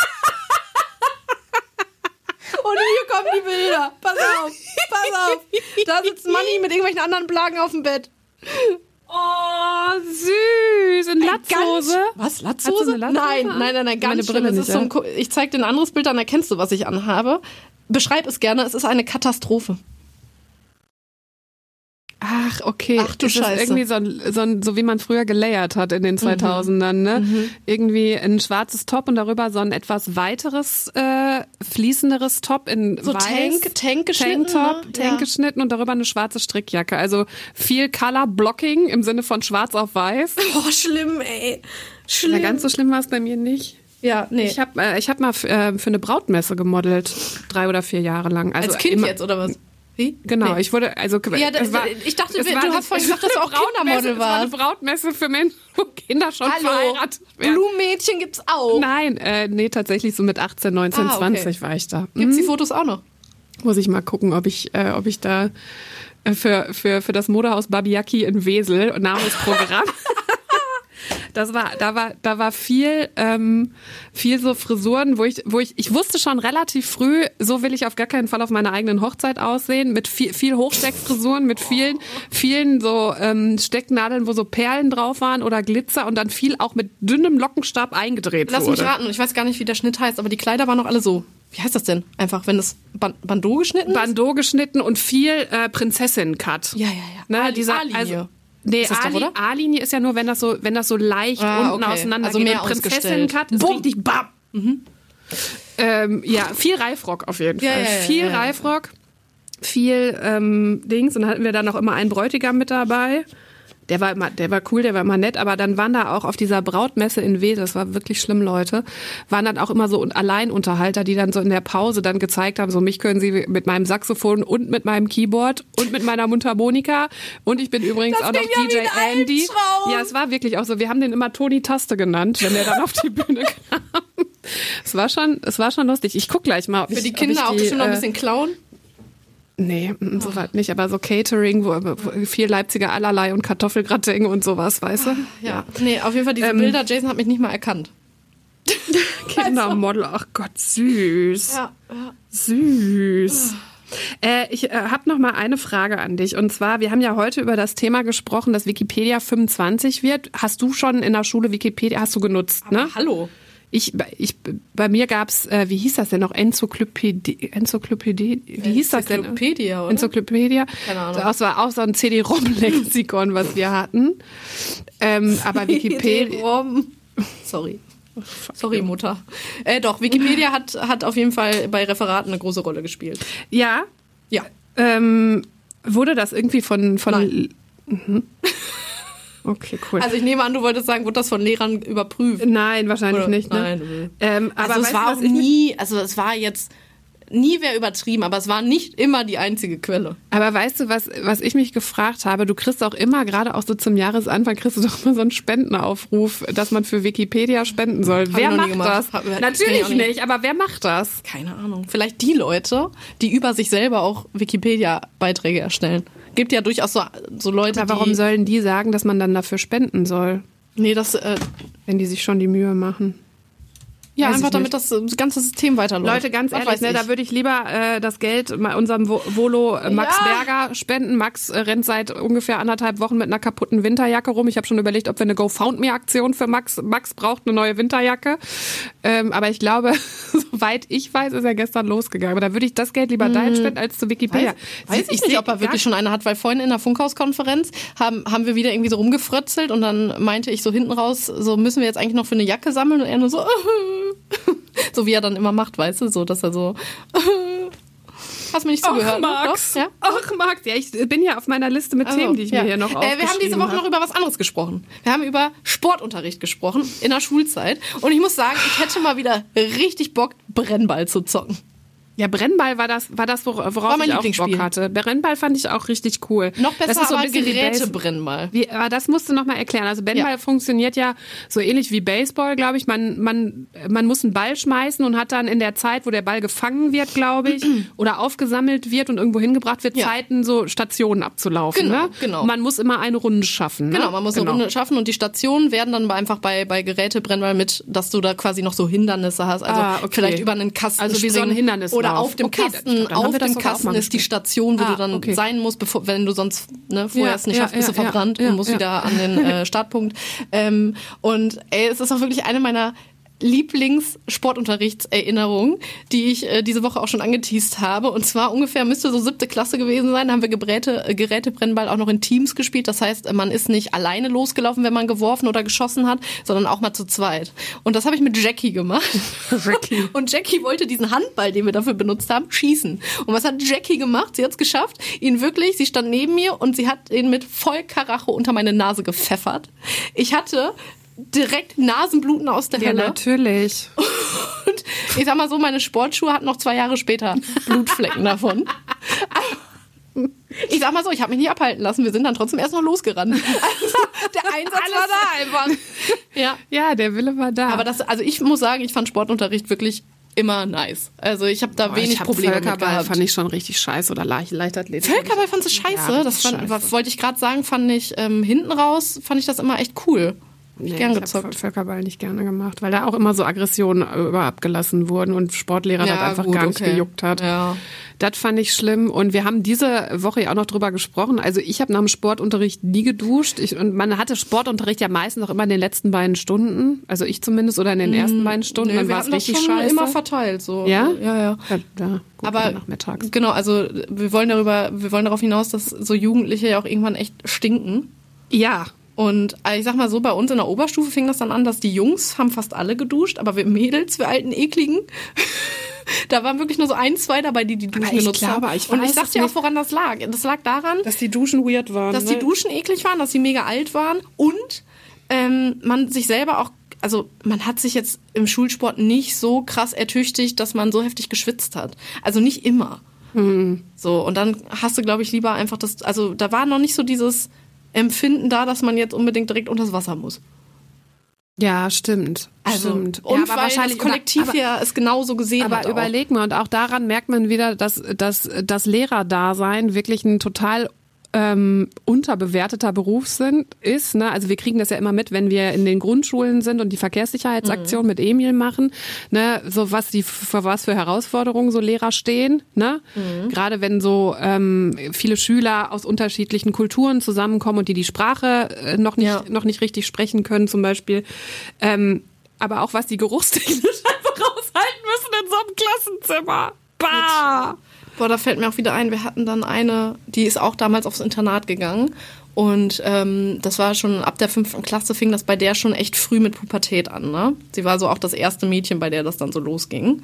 hier kommen die Bilder. Pass auf. Da sitzt Manni mit irgendwelchen anderen Plagen auf dem Bett.
Oh, süß. In Latzhose.
Was?
Hat sie
Latzhose?
eine Latzhose?
Nein, ganz
Meine
schlimm.
Brille
Es ist
nicht,
so ich zeig dir ein anderes Bild, dann erkennst du, was ich anhabe. Beschreib es gerne, es ist eine Katastrophe.
Ach, okay.
Ach, du
das
Scheiße.
ist irgendwie so wie man früher gelayert hat in den 2000ern, ne? Irgendwie ein schwarzes Top und darüber so ein etwas weiteres, fließenderes Top in
So
weiß.
Tank geschnitten,
Tanktop,
ne?
Tank geschnitten und darüber eine schwarze Strickjacke. Also viel Color Blocking im Sinne von schwarz auf weiß.
Oh, schlimm, ey.
Ja, ganz so schlimm war es bei mir nicht.
Ja, nee.
Ich hab mal für eine Brautmesse gemodelt, 3 oder 4 Jahre lang. Also
Als Kind
immer,
jetzt, oder was? Wie?
Genau,
Nee.
ich wurde, also
Ja,
es war,
ich dachte,
es
du
war
hast vorhin gesagt, dass du auch
Brautmesse,
Kindermodel
Es war eine
warst.
Brautmesse für Menschen, wo Kinder schon verheiratet werden.
Blumenmädchen gibt's auch.
Nein, nee, tatsächlich so mit 18, 19,
Ah, okay.
20 war ich da.
Gibt's die Fotos auch noch?
Muss ich mal gucken, ob ich da für das Modehaus Babiaki in Wesel, Namensprogramm. da war viel so Frisuren, wo ich wusste schon relativ früh, so will ich auf gar keinen Fall auf meiner eigenen Hochzeit aussehen, mit viel Hochsteckfrisuren, mit vielen so Stecknadeln, wo so Perlen drauf waren oder Glitzer und dann viel auch mit dünnem Lockenstab eingedreht wurde.
Lass mich raten, ich weiß gar nicht, wie der Schnitt heißt, aber die Kleider waren noch alle so. Wie heißt das denn? Einfach, wenn es Bandeau geschnitten ist?
Bandeau geschnitten und viel Prinzessin-Cut.
Ja.
Ne,
A-Linie.
Also, nee,
ist das doch, oder?
A-Linie ist ja nur, wenn das so leicht unten auseinander
also
geht.
mehr
Prinzessin-Cut ist richtig bam. Viel Reifrock auf jeden Fall. Viel Reifrock, viel Dings. Und dann hatten wir dann noch immer einen Bräutigam mit dabei. Der war cool, der war immer nett, aber dann waren da auch auf dieser Brautmesse in Wesel, das war wirklich schlimm, Leute, waren dann auch immer so Alleinunterhalter, die dann so in der Pause dann gezeigt haben, so mich können sie mit meinem Saxophon und mit meinem Keyboard und mit meiner Mundharmonika und ich bin übrigens auch noch DJ Andy. Ja, es war wirklich auch so, wir haben den immer Toni Taste genannt, wenn der dann auf die Bühne kam. Es war schon lustig. Ich guck gleich mal, ob
für die Kinder auch bestimmt noch ein bisschen klauen.
Nee, soweit nicht, aber so Catering, wo viel Leipziger Allerlei und Kartoffelgratin und sowas, weißt du?
Ja. Nee, auf jeden Fall diese Bilder, Jason hat mich nicht mal erkannt.
Kindermodel, ach Gott, süß.
Ja.
Süß. Ich habe noch mal eine Frage an dich. Und zwar, wir haben ja heute über das Thema gesprochen, dass Wikipedia 25 wird. Hast du schon in der Schule Wikipedia, hast du genutzt, aber ne?
Hallo.
Bei mir gab's, wie hieß das denn noch? Enzyklopädie, wie hieß das denn?
Enzyklopädie, oder?
Enzyklopädie.
Keine Ahnung.
Das war auch so ein CD-ROM-Lexikon, was wir hatten. Aber Wikipedia...
CD-ROM. Sorry, Mutter. Doch, Wikipedia hat auf jeden Fall bei Referaten eine große Rolle gespielt.
Ja?
Ja.
Wurde das irgendwie von
Nein.
Okay, cool.
Also ich nehme an, du wolltest sagen, wurde das von Lehrern überprüft?
Nein, wahrscheinlich
Oder?
nicht. Ne?
Nein.
Aber
also es war auch nie, also es war jetzt, nie wäre übertrieben, aber es war nicht immer die einzige Quelle.
Aber weißt du, was ich mich gefragt habe? Du kriegst auch immer, gerade auch so zum Jahresanfang, kriegst du doch immer so einen Spendenaufruf, dass man für Wikipedia spenden soll. Wer macht das? Natürlich nicht, aber wer macht das?
Keine Ahnung. Vielleicht die Leute, die über sich selber auch Wikipedia-Beiträge erstellen. Gibt ja durchaus so Leute,
aber warum sollen die sagen, dass man dann dafür spenden soll?
Nee,
wenn die sich schon die Mühe machen.
Ja, einfach damit das ganze System weiterläuft.
Leute, ganz ehrlich, da würde ich lieber das Geld unserem Volo Max Berger spenden. Max rennt seit ungefähr 1,5 Wochen mit einer kaputten Winterjacke rum. Ich habe schon überlegt, ob wir eine GoFoundMe-Aktion für Max braucht eine neue Winterjacke. Aber ich glaube, soweit ich weiß, ist er gestern losgegangen. Aber da würde ich das Geld lieber dahin spenden als zu Wikipedia.
Weiß ich nicht, ob er wirklich schon eine hat, weil vorhin in der Funkhauskonferenz haben wir wieder irgendwie so rumgefrötzelt und dann meinte ich so hinten raus, so müssen wir jetzt eigentlich noch für eine Jacke sammeln und er nur so so wie er dann immer macht, weißt du, so, dass er so hast mir nicht zugehört?
Max.
Ne? Ja?
Ach, Max. Ja, ich bin ja auf meiner Liste mit Themen, die ich mir hier noch aufgeschrieben habe.
Wir haben diese Woche noch über was anderes gesprochen. Wir haben über Sportunterricht gesprochen in der Schulzeit. Und ich muss sagen, ich hätte mal wieder richtig Bock, Brennball zu zocken.
Ja, Brennball war das, worauf ich auch Bock hatte. Brennball fand ich auch richtig cool.
Noch besser,
das ist so ein
aber
bisschen
Gerätebrennball.
Aber das musst du noch mal erklären. Also Brennball funktioniert ja so ähnlich wie Baseball, glaube ich. Man muss einen Ball schmeißen und hat dann in der Zeit, wo der Ball gefangen wird, glaube ich, oder aufgesammelt wird und irgendwo hingebracht wird, Zeiten, so Stationen abzulaufen.
Genau,
ne?
genau.
Man muss immer eine Runde schaffen. Ne?
Genau, man muss eine Runde schaffen und die Stationen werden dann einfach bei Gerätebrennball mit, dass du da quasi noch so Hindernisse hast. Also vielleicht über einen Kasten
also wie so ein Hindernis
oder auf dem Kasten. Auf dem Kasten ist die Station, wo du dann sein musst, wenn du sonst vorher es nicht schaffst, bist du verbrannt und musst wieder an den Startpunkt. Und es ist auch wirklich eine meiner Lieblings-Sportunterrichtserinnerung, die ich diese Woche auch schon angeteast habe. Und zwar ungefähr müsste so 7. Klasse gewesen sein. Da haben wir Gerätebrennball auch noch in Teams gespielt. Das heißt, man ist nicht alleine losgelaufen, wenn man geworfen oder geschossen hat, sondern auch mal zu zweit. Und das habe ich mit Jackie gemacht. Und Jackie wollte diesen Handball, den wir dafür benutzt haben, schießen. Und was hat Jackie gemacht? Sie hat es geschafft, sie stand neben mir und sie hat ihn mit Vollkaracho unter meine Nase gepfeffert. Ich hatte direkt Nasenbluten aus der Hölle.
Ja, natürlich.
Und ich sag mal so, meine Sportschuhe hatten noch 2 Jahre später Blutflecken davon. Ich sag mal so, ich habe mich nicht abhalten lassen. Wir sind dann trotzdem erst noch losgerannt. Also, der Einsatz war da einfach.
Ja, der Wille war da.
Aber ich muss sagen, ich fand Sportunterricht wirklich immer nice. Also ich habe da wenig Probleme mit gehabt.
Völkerball fand ich schon richtig scheiße oder Leichtathletik.
Völkerball fandst du scheiße? Ja, wollte ich gerade sagen, fand ich hinten raus, fand ich das immer echt cool.
Nee,
gern
ich
gezockt.
habe Völkerball nicht gerne gemacht, weil da auch immer so Aggressionen über abgelassen wurden und Sportlehrer das einfach gar nicht gejuckt hat.
Ja.
Das fand ich schlimm und wir haben diese Woche ja auch noch drüber gesprochen. Also ich habe nach dem Sportunterricht nie geduscht und man hatte Sportunterricht ja meistens auch immer in den letzten beiden Stunden, also ich zumindest, oder in den ersten beiden Stunden.
Nee,
dann
wir
war es
hatten das
richtig
schon
scheiße.
immer verteilt. So.
Ja?
Ja.
Ja, gut,
Aber
nachmittags.
genau, also wir wollen darauf hinaus, dass so Jugendliche ja auch irgendwann echt stinken.
Ja.
Und ich sag mal so, bei uns in der Oberstufe fing das dann an, dass die Jungs haben fast alle geduscht, aber wir Mädels, wir alten Ekligen, da waren wirklich nur so 1, 2 dabei, die Duschen genutzt haben. Und ich sag dir auch, woran das lag. Das lag daran,
dass die Duschen weird waren.
Dass die Duschen eklig waren, dass sie mega alt waren und man sich selber auch, also man hat sich jetzt im Schulsport nicht so krass ertüchtigt, dass man so heftig geschwitzt hat. Also nicht immer. So, und dann hast du, glaube ich, lieber einfach das, also da war noch nicht so dieses Empfinden da, dass man jetzt unbedingt direkt unter das Wasser muss.
Ja, stimmt.
Also,
stimmt.
Und
ja, aber
weil
wahrscheinlich
das Kollektiv ja es genauso gesehen hat.
Aber überleg mal, und auch daran merkt man wieder, dass das Lehrerdasein wirklich ein total unterbewerteter Beruf ist. Ne? Also wir kriegen das ja immer mit, wenn wir in den Grundschulen sind und die Verkehrssicherheitsaktion mit Emil machen, ne? So vor was für Herausforderungen so Lehrer stehen. Ne? Gerade wenn so viele Schüler aus unterschiedlichen Kulturen zusammenkommen und die Sprache noch nicht richtig sprechen können zum Beispiel. Aber auch was die geruchstechnisch einfach aushalten müssen in so einem Klassenzimmer. Bah!
Boah, da fällt mir auch wieder ein, wir hatten dann eine, die ist auch damals aufs Internat gegangen und das war schon ab der 5. Klasse fing das bei der schon echt früh mit Pubertät an, ne? Sie war so auch das erste Mädchen, bei der das dann so losging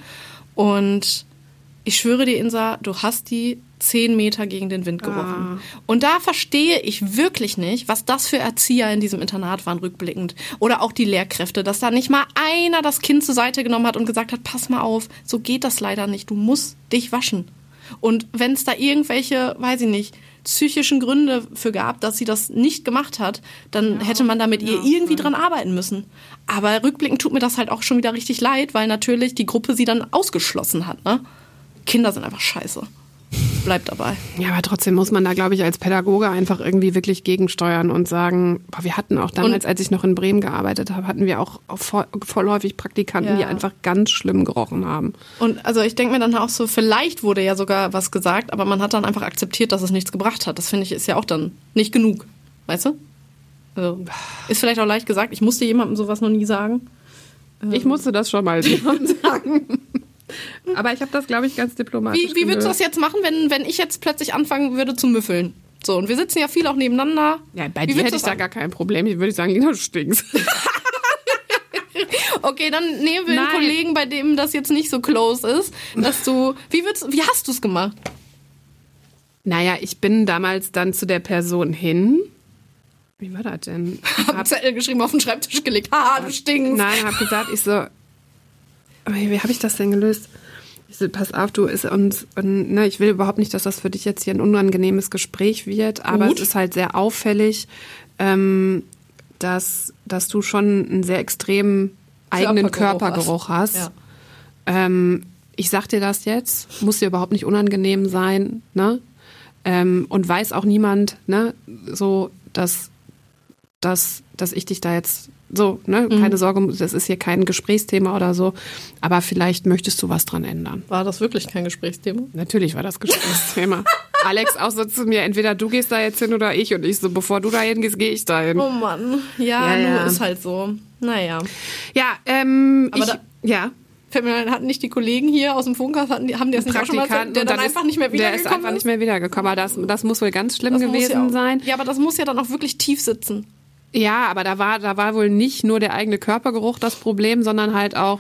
und ich schwöre dir, Insa, du hast die 10 Meter gegen den Wind gerochen. Und da verstehe ich wirklich nicht, was das für Erzieher in diesem Internat waren, rückblickend. Oder auch die Lehrkräfte, dass da nicht mal einer das Kind zur Seite genommen hat und gesagt hat, pass mal auf, so geht das leider nicht, du musst dich waschen. Und wenn es da irgendwelche, weiß ich nicht, psychischen Gründe für gab, dass sie das nicht gemacht hat, dann hätte man da mit ihr irgendwie dran arbeiten müssen. Aber rückblickend tut mir das halt auch schon wieder richtig leid, weil natürlich die Gruppe sie dann ausgeschlossen hat. Ne? Kinder sind einfach scheiße. Bleibt dabei.
Ja, aber trotzdem muss man da, glaube ich, als Pädagoge einfach irgendwie wirklich gegensteuern und sagen, wir hatten auch damals, als ich noch in Bremen gearbeitet habe, hatten wir auch vorläufig Praktikanten, die einfach ganz schlimm gerochen haben.
Und also ich denke mir dann auch so, vielleicht wurde ja sogar was gesagt, aber man hat dann einfach akzeptiert, dass es nichts gebracht hat. Das finde ich ist ja auch dann nicht genug. Weißt du? Also, ist vielleicht auch leicht gesagt. Ich musste jemandem sowas noch nie sagen.
Ich musste das schon mal jemandem sagen. Aber ich habe das, glaube ich, ganz diplomatisch
Wie würdest du das jetzt machen, wenn ich jetzt plötzlich anfangen würde zu müffeln? So, und wir sitzen ja viel auch nebeneinander.
Ja, bei dir hätte ich da gar kein Problem. Ich würde sagen, Lina, du stinkst.
Okay, dann nehmen wir einen Kollegen, bei dem das jetzt nicht so close ist, dass du, wie hast du es gemacht?
Naja, ich bin damals dann zu der Person hin. Wie war das denn?
Hab Zettel geschrieben, auf den Schreibtisch gelegt. Ah, du stinkst.
Nein, hab gesagt, wie habe ich das denn gelöst? Ich so, pass auf, du ist uns, ne, ich will überhaupt nicht, dass das für dich jetzt hier ein unangenehmes Gespräch wird, aber es ist halt sehr auffällig, dass du schon einen sehr extremen eigenen Körpergeruch hast. Ja. Ich sag dir das jetzt, muss dir überhaupt nicht unangenehm sein, ne? Und weiß auch niemand, ne, so, dass ich dich da jetzt so, ne, keine Sorge, das ist hier kein Gesprächsthema oder so, aber vielleicht möchtest du was dran ändern.
War das wirklich kein Gesprächsthema?
Natürlich war das Gesprächsthema. Alex auch so zu mir, entweder du gehst da jetzt hin oder ich, und ich so, bevor du da hingehst, gehe ich da hin.
Oh Mann, ja, ist halt so. Naja.
Ja,
fällt mir ein, hatten nicht die Kollegen hier aus dem Funkhaus, haben die das nicht auch schon mal erzählt, der dann einfach nicht mehr wiedergekommen ist?
Der ist einfach nicht mehr wiedergekommen, aber das muss wohl ganz schlimm gewesen sein.
Ja, aber das muss ja dann auch wirklich tief sitzen.
Ja, aber da war wohl nicht nur der eigene Körpergeruch das Problem, sondern halt auch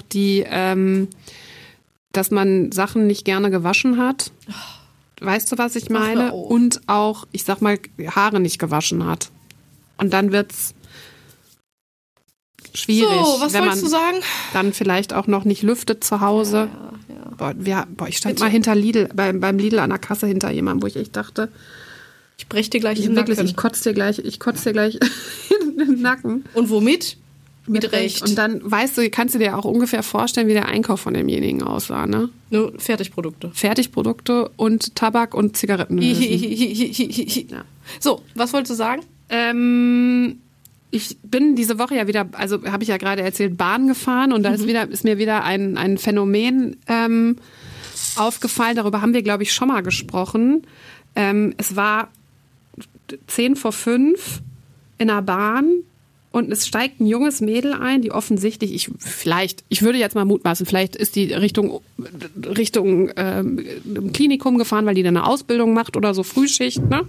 dass man Sachen nicht gerne gewaschen hat. Weißt du, was ich meine? Und auch, ich sag mal, Haare nicht gewaschen hat. Und dann wird's schwierig.
So, was wolltest du sagen?
Dann vielleicht auch noch nicht lüftet zu Hause.
Ja.
Boah, ich stand mal hinter Lidl, beim Lidl an der Kasse hinter jemandem, wo ich echt dachte,
ich brech dir gleich den Nacken.
Ich kotze dir gleich in den Nacken.
Und womit? Mit Recht.
Und dann kannst du dir auch ungefähr vorstellen, wie der Einkauf von demjenigen aussah, ne?
Nur Fertigprodukte.
Fertigprodukte und Tabak und Zigaretten.
Ja. So, was wolltest du sagen?
ich bin diese Woche ja wieder, also habe ich ja gerade erzählt, Bahn gefahren und da ist mir wieder ein Phänomen aufgefallen. Darüber haben wir, glaube ich, schon mal gesprochen. Es war 4:10 in der Bahn und es steigt ein junges Mädel ein, die offensichtlich, ich würde jetzt mal mutmaßen, vielleicht ist die Richtung Klinikum gefahren, weil die dann eine Ausbildung macht oder so Frühschicht, ne?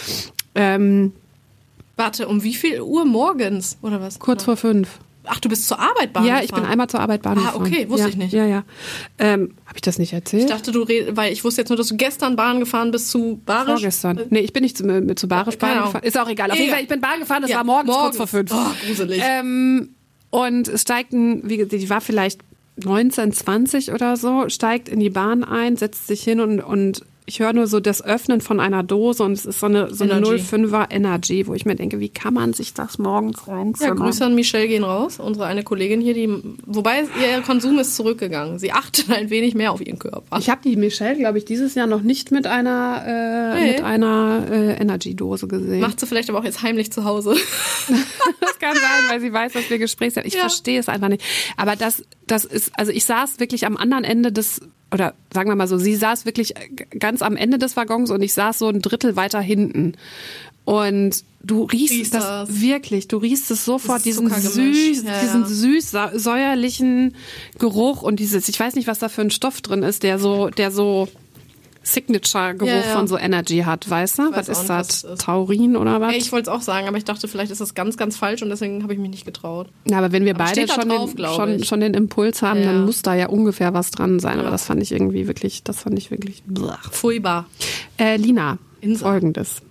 Warte, um wie viel Uhr morgens oder was?
Kurz vor 5.
Ach, du bist zur Arbeit Bahn gefahren?
Ja, ich bin einmal zur Arbeit Bahn gefahren.
Okay, wusste ich nicht.
Ja. Habe ich das nicht erzählt?
Ich dachte, weil ich wusste jetzt nur, dass du gestern Bahn gefahren bist zu Barisch.
Vorgestern. Nee, ich bin nicht zu Barisch Bahn gefahren. Ist auch egal. Auf jeden Fall, ich bin Bahn gefahren, das war morgens kurz vor 5.
Oh, gruselig.
Und es steigt die war vielleicht 19, 20 oder so, steigt in die Bahn ein, setzt sich hin und ich höre nur so das Öffnen von einer Dose und es ist so eine 05er Energy, wo ich mir denke, wie kann man sich das morgens reinzimmern?
Ja, Grüße an Michelle gehen raus, unsere eine Kollegin hier, wobei ihr Konsum ist zurückgegangen. Sie achtet ein wenig mehr auf ihren Körper.
Ich habe die Michelle, glaube ich, dieses Jahr noch nicht mit einer Energy-Dose gesehen.
Macht sie vielleicht aber auch jetzt heimlich zu Hause.
Das kann sein, weil sie weiß, dass wir Gespräche haben. Ich verstehe es einfach nicht. Aber das ist, also ich saß wirklich am anderen Ende oder sagen wir mal so, sie saß wirklich ganz am Ende des Waggons und ich saß so ein Drittel weiter hinten. Und du riechst das wirklich, du riechst es sofort, diesen süß-säuerlichen Geruch und ich weiß nicht, was da für ein Stoff drin ist, der so Signature-Geruch von so Energy hat, weißt du? Was ist das? Taurin oder was?
Ich wollte es auch sagen, aber ich dachte, vielleicht ist das ganz, ganz falsch und deswegen habe ich mich nicht getraut.
Ja, aber wenn wir beide schon den Impuls haben, dann muss da ja ungefähr was dran sein. Ja. Aber das fand ich wirklich
furchtbar.
Lina, Folgendes.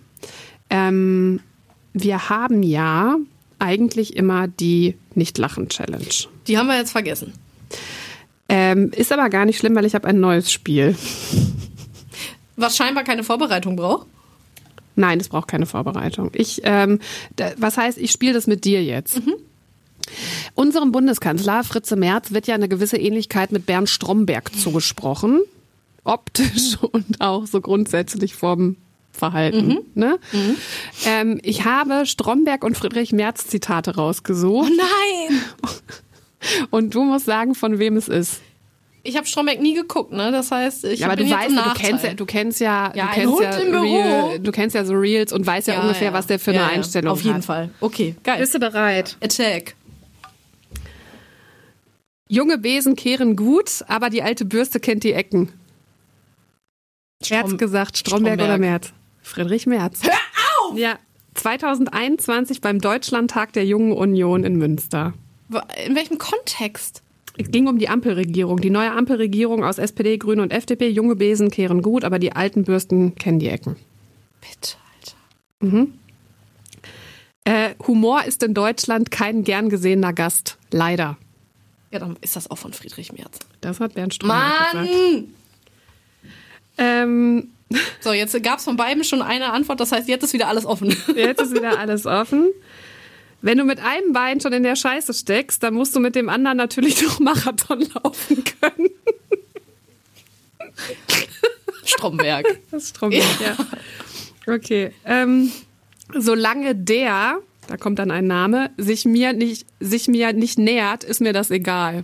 Wir haben ja eigentlich immer die Nicht-Lachen-Challenge.
Die haben wir jetzt vergessen.
Ist aber gar nicht schlimm, weil ich habe ein neues Spiel.
Was scheinbar keine Vorbereitung braucht?
Nein, es braucht keine Vorbereitung. Was heißt, ich spiele das mit dir jetzt? Mhm. Unserem Bundeskanzler Fritze Merz wird ja eine gewisse Ähnlichkeit mit Bernd Stromberg zugesprochen. Optisch und auch so grundsätzlich vom Verhalten. Ne? Ich habe Stromberg und Friedrich Merz Zitate rausgesucht.
Oh nein!
Und du musst sagen, von wem es ist.
Ich habe Stromberg nie geguckt, ne? Das heißt, du
kennst ja so Reels und weißt ja ungefähr, was der für eine Einstellung hat.
Auf jeden Fall. Okay, geil.
Bist du bereit?
Attack.
Junge Besen kehren gut, aber die alte Bürste kennt die Ecken. Wer hat's gesagt? Stromberg oder Merz? Friedrich Merz.
Hör auf!
Ja, 2021 beim Deutschlandtag der Jungen Union in Münster.
In welchem Kontext?
Es ging um die Ampelregierung. Die neue Ampelregierung aus SPD, Grüne und FDP. Junge Besen kehren gut, aber die alten Bürsten kennen die Ecken.
Bitte, Alter.
Humor ist in Deutschland kein gern gesehener Gast. Leider.
Ja, dann ist das auch von Friedrich Merz.
Das hat Bernd Stromberg
gesagt. So, jetzt gab es von beiden schon eine Antwort. Das heißt, jetzt ist wieder alles offen.
Jetzt ist wieder alles offen. Wenn du mit einem Bein schon in der Scheiße steckst, dann musst du mit dem anderen natürlich noch Marathon laufen können.
Stromberg.
Das ist Stromberg, ja. Okay. Solange da kommt dann ein Name, sich mir nicht nähert, ist mir das egal.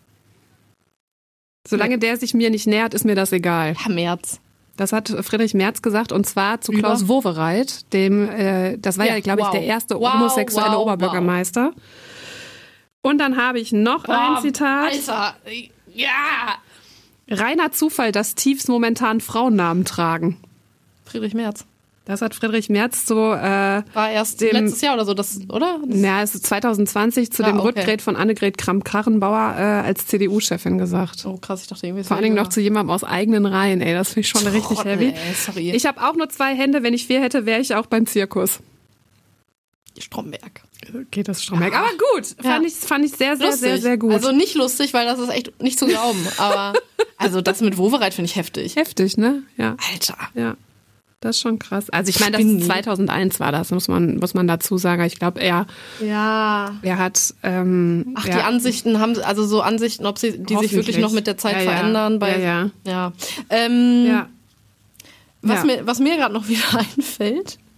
Solange der sich mir nicht nähert, ist mir das egal.
Herr Merz.
Das hat Friedrich Merz gesagt und zwar zu Klaus Wowereit, das war ja, glaube ich, der erste homosexuelle Oberbürgermeister. Und dann habe ich noch ein Zitat.
Alter, ja!
Reiner Zufall, dass Tiefs momentan Frauennamen tragen.
Friedrich Merz.
Das hat Friedrich Merz so...
war erst letztes Jahr oder so, oder?
Ja, es ist 2020 zu dem Rücktritt von Annegret Kramp-Karrenbauer als CDU-Chefin gesagt.
Oh krass, ich dachte irgendwie...
Vor allen Dingen noch zu jemandem aus eigenen Reihen, ey, das finde ich schon richtig heavy.
Sorry.
Ich habe auch nur 2 Hände, wenn ich 4 hätte, wäre ich auch beim Zirkus.
Stromberg.
Okay, das ist Stromberg. Aber gut, fand ich sehr, sehr, sehr, sehr gut.
Also nicht lustig, weil das ist echt nicht zu glauben, aber also das mit Wowereit finde ich heftig.
Heftig, ne? Ja.
Alter.
Ja. Das ist schon krass. Also ich meine, das ist 2001 war das, muss man dazu sagen. Ich glaube, er hat...
die Ansichten haben, also so Ansichten, ob die sich wirklich noch mit der Zeit verändern.
Ja.
Was mir gerade noch wieder einfällt,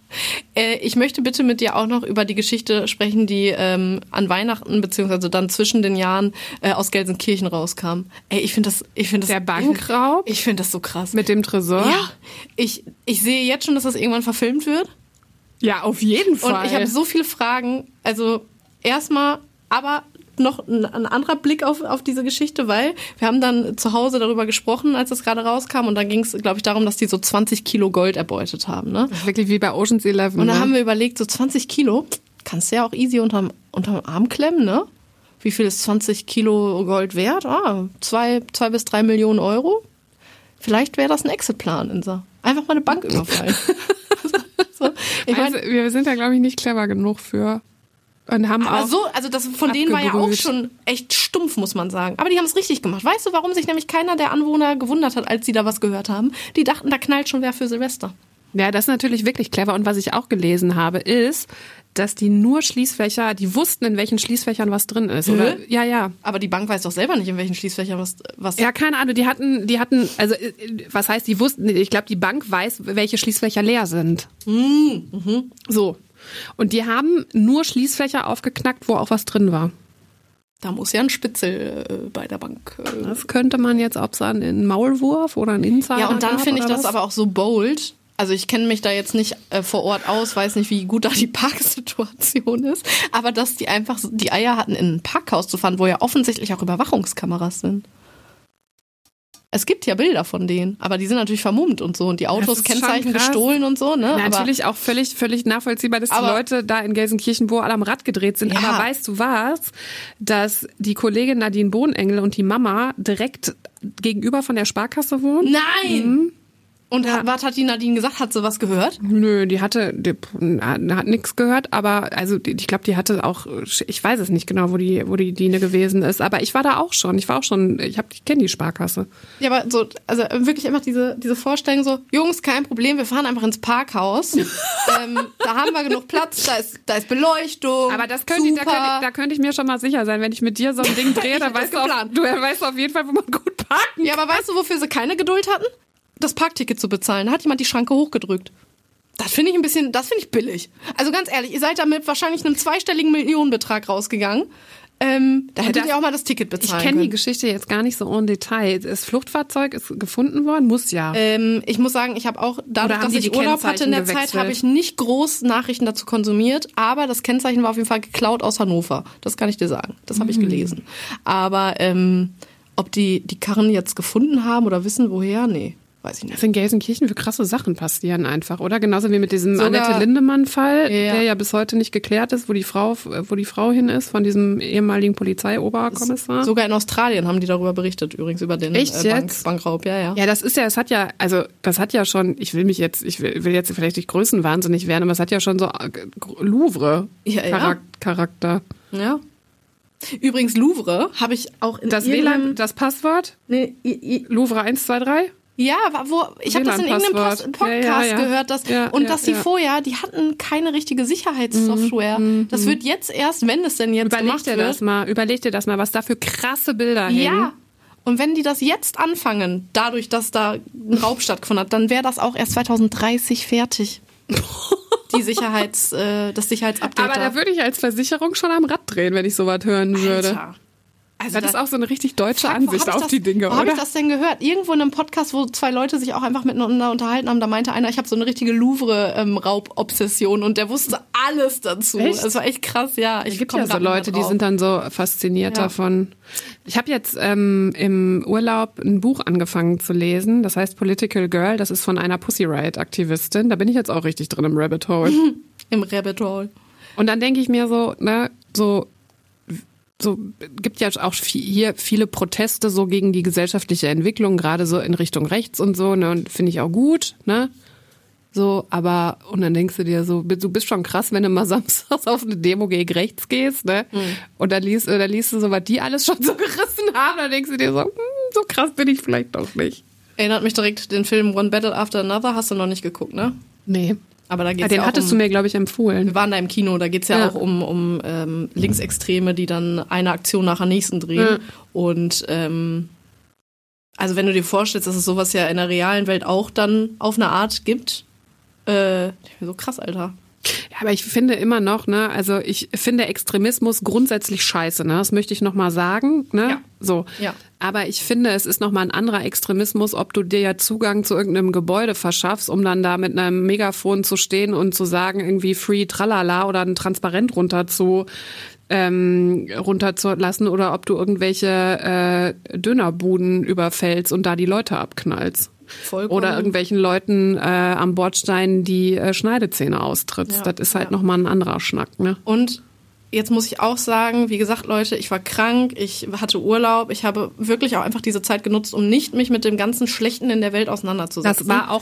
Ich möchte bitte mit dir auch noch über die Geschichte sprechen, die an Weihnachten beziehungsweise dann zwischen den Jahren aus Gelsenkirchen rauskam. Ey, ich finde das
Der Bankraub?
Ich finde das so krass.
Mit dem Tresor?
Ja, ich sehe jetzt schon, dass das irgendwann verfilmt wird.
Ja, auf jeden Fall.
Und ich habe so viele Fragen. Also erstmal, aber noch ein anderer Blick auf diese Geschichte, weil wir haben dann zu Hause darüber gesprochen, als das gerade rauskam. Und dann ging es, glaube ich, darum, dass die so 20 Kilo Gold erbeutet haben. Ne?
Wirklich wie bei Ocean's 11.
Und dann haben wir überlegt, so 20 Kilo kannst du ja auch easy unterm Arm klemmen, ne? Wie viel ist 20 Kilo Gold wert? 2 bis 3 Millionen Euro. Vielleicht wäre das ein Exit-Plan, Insa. Einfach mal eine Bank überfallen. So.
Wir sind da, glaube ich, nicht clever genug für. Und haben
aber
auch
so, also das von denen war ja auch schon echt stumpf, muss man sagen. Aber die haben es richtig gemacht. Weißt du, warum sich nämlich keiner der Anwohner gewundert hat, als sie da was gehört haben? Die dachten, da knallt schon wer für Silvester.
Ja, das ist natürlich wirklich clever. Und was ich auch gelesen habe, ist, dass die nur Schließfächer, die wussten, in welchen Schließfächern was drin ist. Oder? Ja.
Aber die Bank weiß doch selber nicht, in welchen Schließfächern was.
Ja, keine Ahnung. Die hatten, also was heißt, die wussten, ich glaube, die Bank weiß, welche Schließfächer leer sind. So. Und die haben nur Schließfächer aufgeknackt, wo auch was drin war.
Da muss ja ein Spitzel bei der Bank.
Das könnte man jetzt, ob es einen Maulwurf oder einen Insider.
Ja, und dann finde ich das
was?
aber auch so bold. Also ich kenne mich da jetzt nicht vor Ort aus, weiß nicht, wie gut da die Parksituation ist. Aber dass die einfach die Eier hatten, in ein Parkhaus zu fahren, wo ja offensichtlich auch Überwachungskameras sind. Es gibt ja Bilder von denen, aber die sind natürlich vermummt und so und die Autos Kennzeichen gestohlen und so, ne?
Ja, natürlich auch völlig nachvollziehbar, dass die Leute da in Gelsenkirchen alle am Rad gedreht sind. Ja. Aber weißt du was? Dass die Kollegin Nadine Bohnengel und die Mama direkt gegenüber von der Sparkasse wohnen?
Nein! Und was hat die Nadine gesagt? Hat sie was gehört?
Nö, die hat nichts gehört, aber also ich glaube, die hatte auch, ich weiß es nicht genau, wo die Dine gewesen ist, aber ich war da auch schon. Ich kenne die Sparkasse.
Ja, aber so, also wirklich einfach diese Vorstellung so, Jungs, kein Problem, wir fahren einfach ins Parkhaus. Da haben wir genug Platz, da ist Beleuchtung.
Aber da könnte ich mir schon mal sicher sein, wenn ich mit dir so ein Ding drehe, dann weißt du weißt auf jeden Fall, wo man gut parken kann.
Ja, aber weißt du, wofür sie keine Geduld hatten? Das Parkticket zu bezahlen. Da hat jemand die Schranke hochgedrückt. Das finde ich billig. Also ganz ehrlich, ihr seid da mit wahrscheinlich einem zweistelligen Millionenbetrag rausgegangen. Da hättet ihr auch mal das Ticket bezahlen können.
Ich kenne die Geschichte jetzt gar nicht so en Detail. Das Flugfahrzeug ist gefunden worden? Muss ja.
Ich muss sagen, ich habe auch, dadurch, dass ich Urlaub hatte in der Zeit, habe ich nicht groß Nachrichten dazu konsumiert. Aber das Kennzeichen war auf jeden Fall geklaut aus Hannover. Das kann ich dir sagen. Das habe ich gelesen. Aber ob die Karren jetzt gefunden haben oder wissen, woher? Nee. Weiß ich nicht.
Also in Gelsenkirchen für krasse Sachen passieren einfach, oder? Genauso wie mit diesem Annette Lindemann-Fall, der ja bis heute nicht geklärt ist, wo die Frau hin ist, von diesem ehemaligen Polizeioberkommissar.
Sogar in Australien haben die darüber berichtet, übrigens, über den Bankraub. Ja.
Ja, das hat ja schon, ich will jetzt vielleicht nicht größenwahnsinnig werden, aber es hat ja schon so Louvre-Charakter.
Ja. Übrigens, Louvre habe ich auch in
das WLAN, das Passwort? Nee, Louvre 123?
Ja, ich habe das in irgendeinem Podcast gehört, dass die vorher, die hatten keine richtige Sicherheitssoftware. Das wird jetzt erst, wenn es denn jetzt gemacht wird.
Überleg dir das mal, was da für krasse Bilder hängen. Ja.
Und wenn die das jetzt anfangen, dadurch, dass da ein Raub stattgefunden hat, dann wäre das auch erst 2030 fertig. Das Sicherheitsupdate.
Aber da würde ich als Versicherung schon am Rad drehen, wenn ich sowas hören würde. Alter. Also das ist auch so eine richtig deutsche Ansicht auf die Dinge, oder?
Wo habe ich das denn gehört? Irgendwo in einem Podcast, wo zwei Leute sich auch einfach miteinander unterhalten haben, da meinte einer, ich habe so eine richtige Louvre-Raub-Obsession und der wusste alles dazu.
Echt?
Das war echt krass, ja.
Es gibt ja so Leute, die sind dann so fasziniert davon. Ich habe jetzt im Urlaub ein Buch angefangen zu lesen, das heißt Political Girl, das ist von einer Pussy Riot-Aktivistin. Da bin ich jetzt auch richtig drin im Rabbit Hole.
Im Rabbit Hole.
Und dann denke ich mir so gibt ja auch hier viele Proteste so gegen die gesellschaftliche Entwicklung, gerade so in Richtung rechts und so, ne, und finde ich auch gut, ne? So, aber, und dann denkst du dir so, du bist schon krass, wenn du mal samstags auf eine Demo gegen rechts gehst, ne? Und dann liest du so, was die alles schon so gerissen haben, dann denkst du dir so, so krass bin ich vielleicht doch nicht.
Erinnert mich direkt den Film One Battle After Another, hast du noch nicht geguckt, ne?
Nee.
Aber da geht's
den hattest du mir, glaube ich, empfohlen.
Wir waren da im Kino, da geht's ja auch um Linksextreme, die dann eine Aktion nach der nächsten drehen. Ja. Und also wenn du dir vorstellst, dass es sowas ja in der realen Welt auch dann auf eine Art gibt, So krass, Alter.
Ja, aber ich finde immer noch, ne, also ich finde Extremismus grundsätzlich scheiße, ne, das möchte ich nochmal sagen, ne,
Ja.
so.
Ja.
Aber ich finde, es ist nochmal ein anderer Extremismus, ob du dir ja Zugang zu irgendeinem Gebäude verschaffst, um dann da mit einem Megafon zu stehen und zu sagen, irgendwie free tralala oder ein Transparent runterzulassen oder ob du irgendwelche Dönerbuden überfällst und da die Leute abknallst.
Vollkommen.
Oder irgendwelchen Leuten am Bordstein die Schneidezähne austrittst.
Ja,
Das ist halt nochmal ein anderer Schnack, ne?
Und jetzt muss ich auch sagen, wie gesagt, Leute, ich war krank, ich hatte Urlaub, ich habe wirklich auch einfach diese Zeit genutzt, um nicht mich mit dem ganzen Schlechten in der Welt auseinanderzusetzen.
Das war auch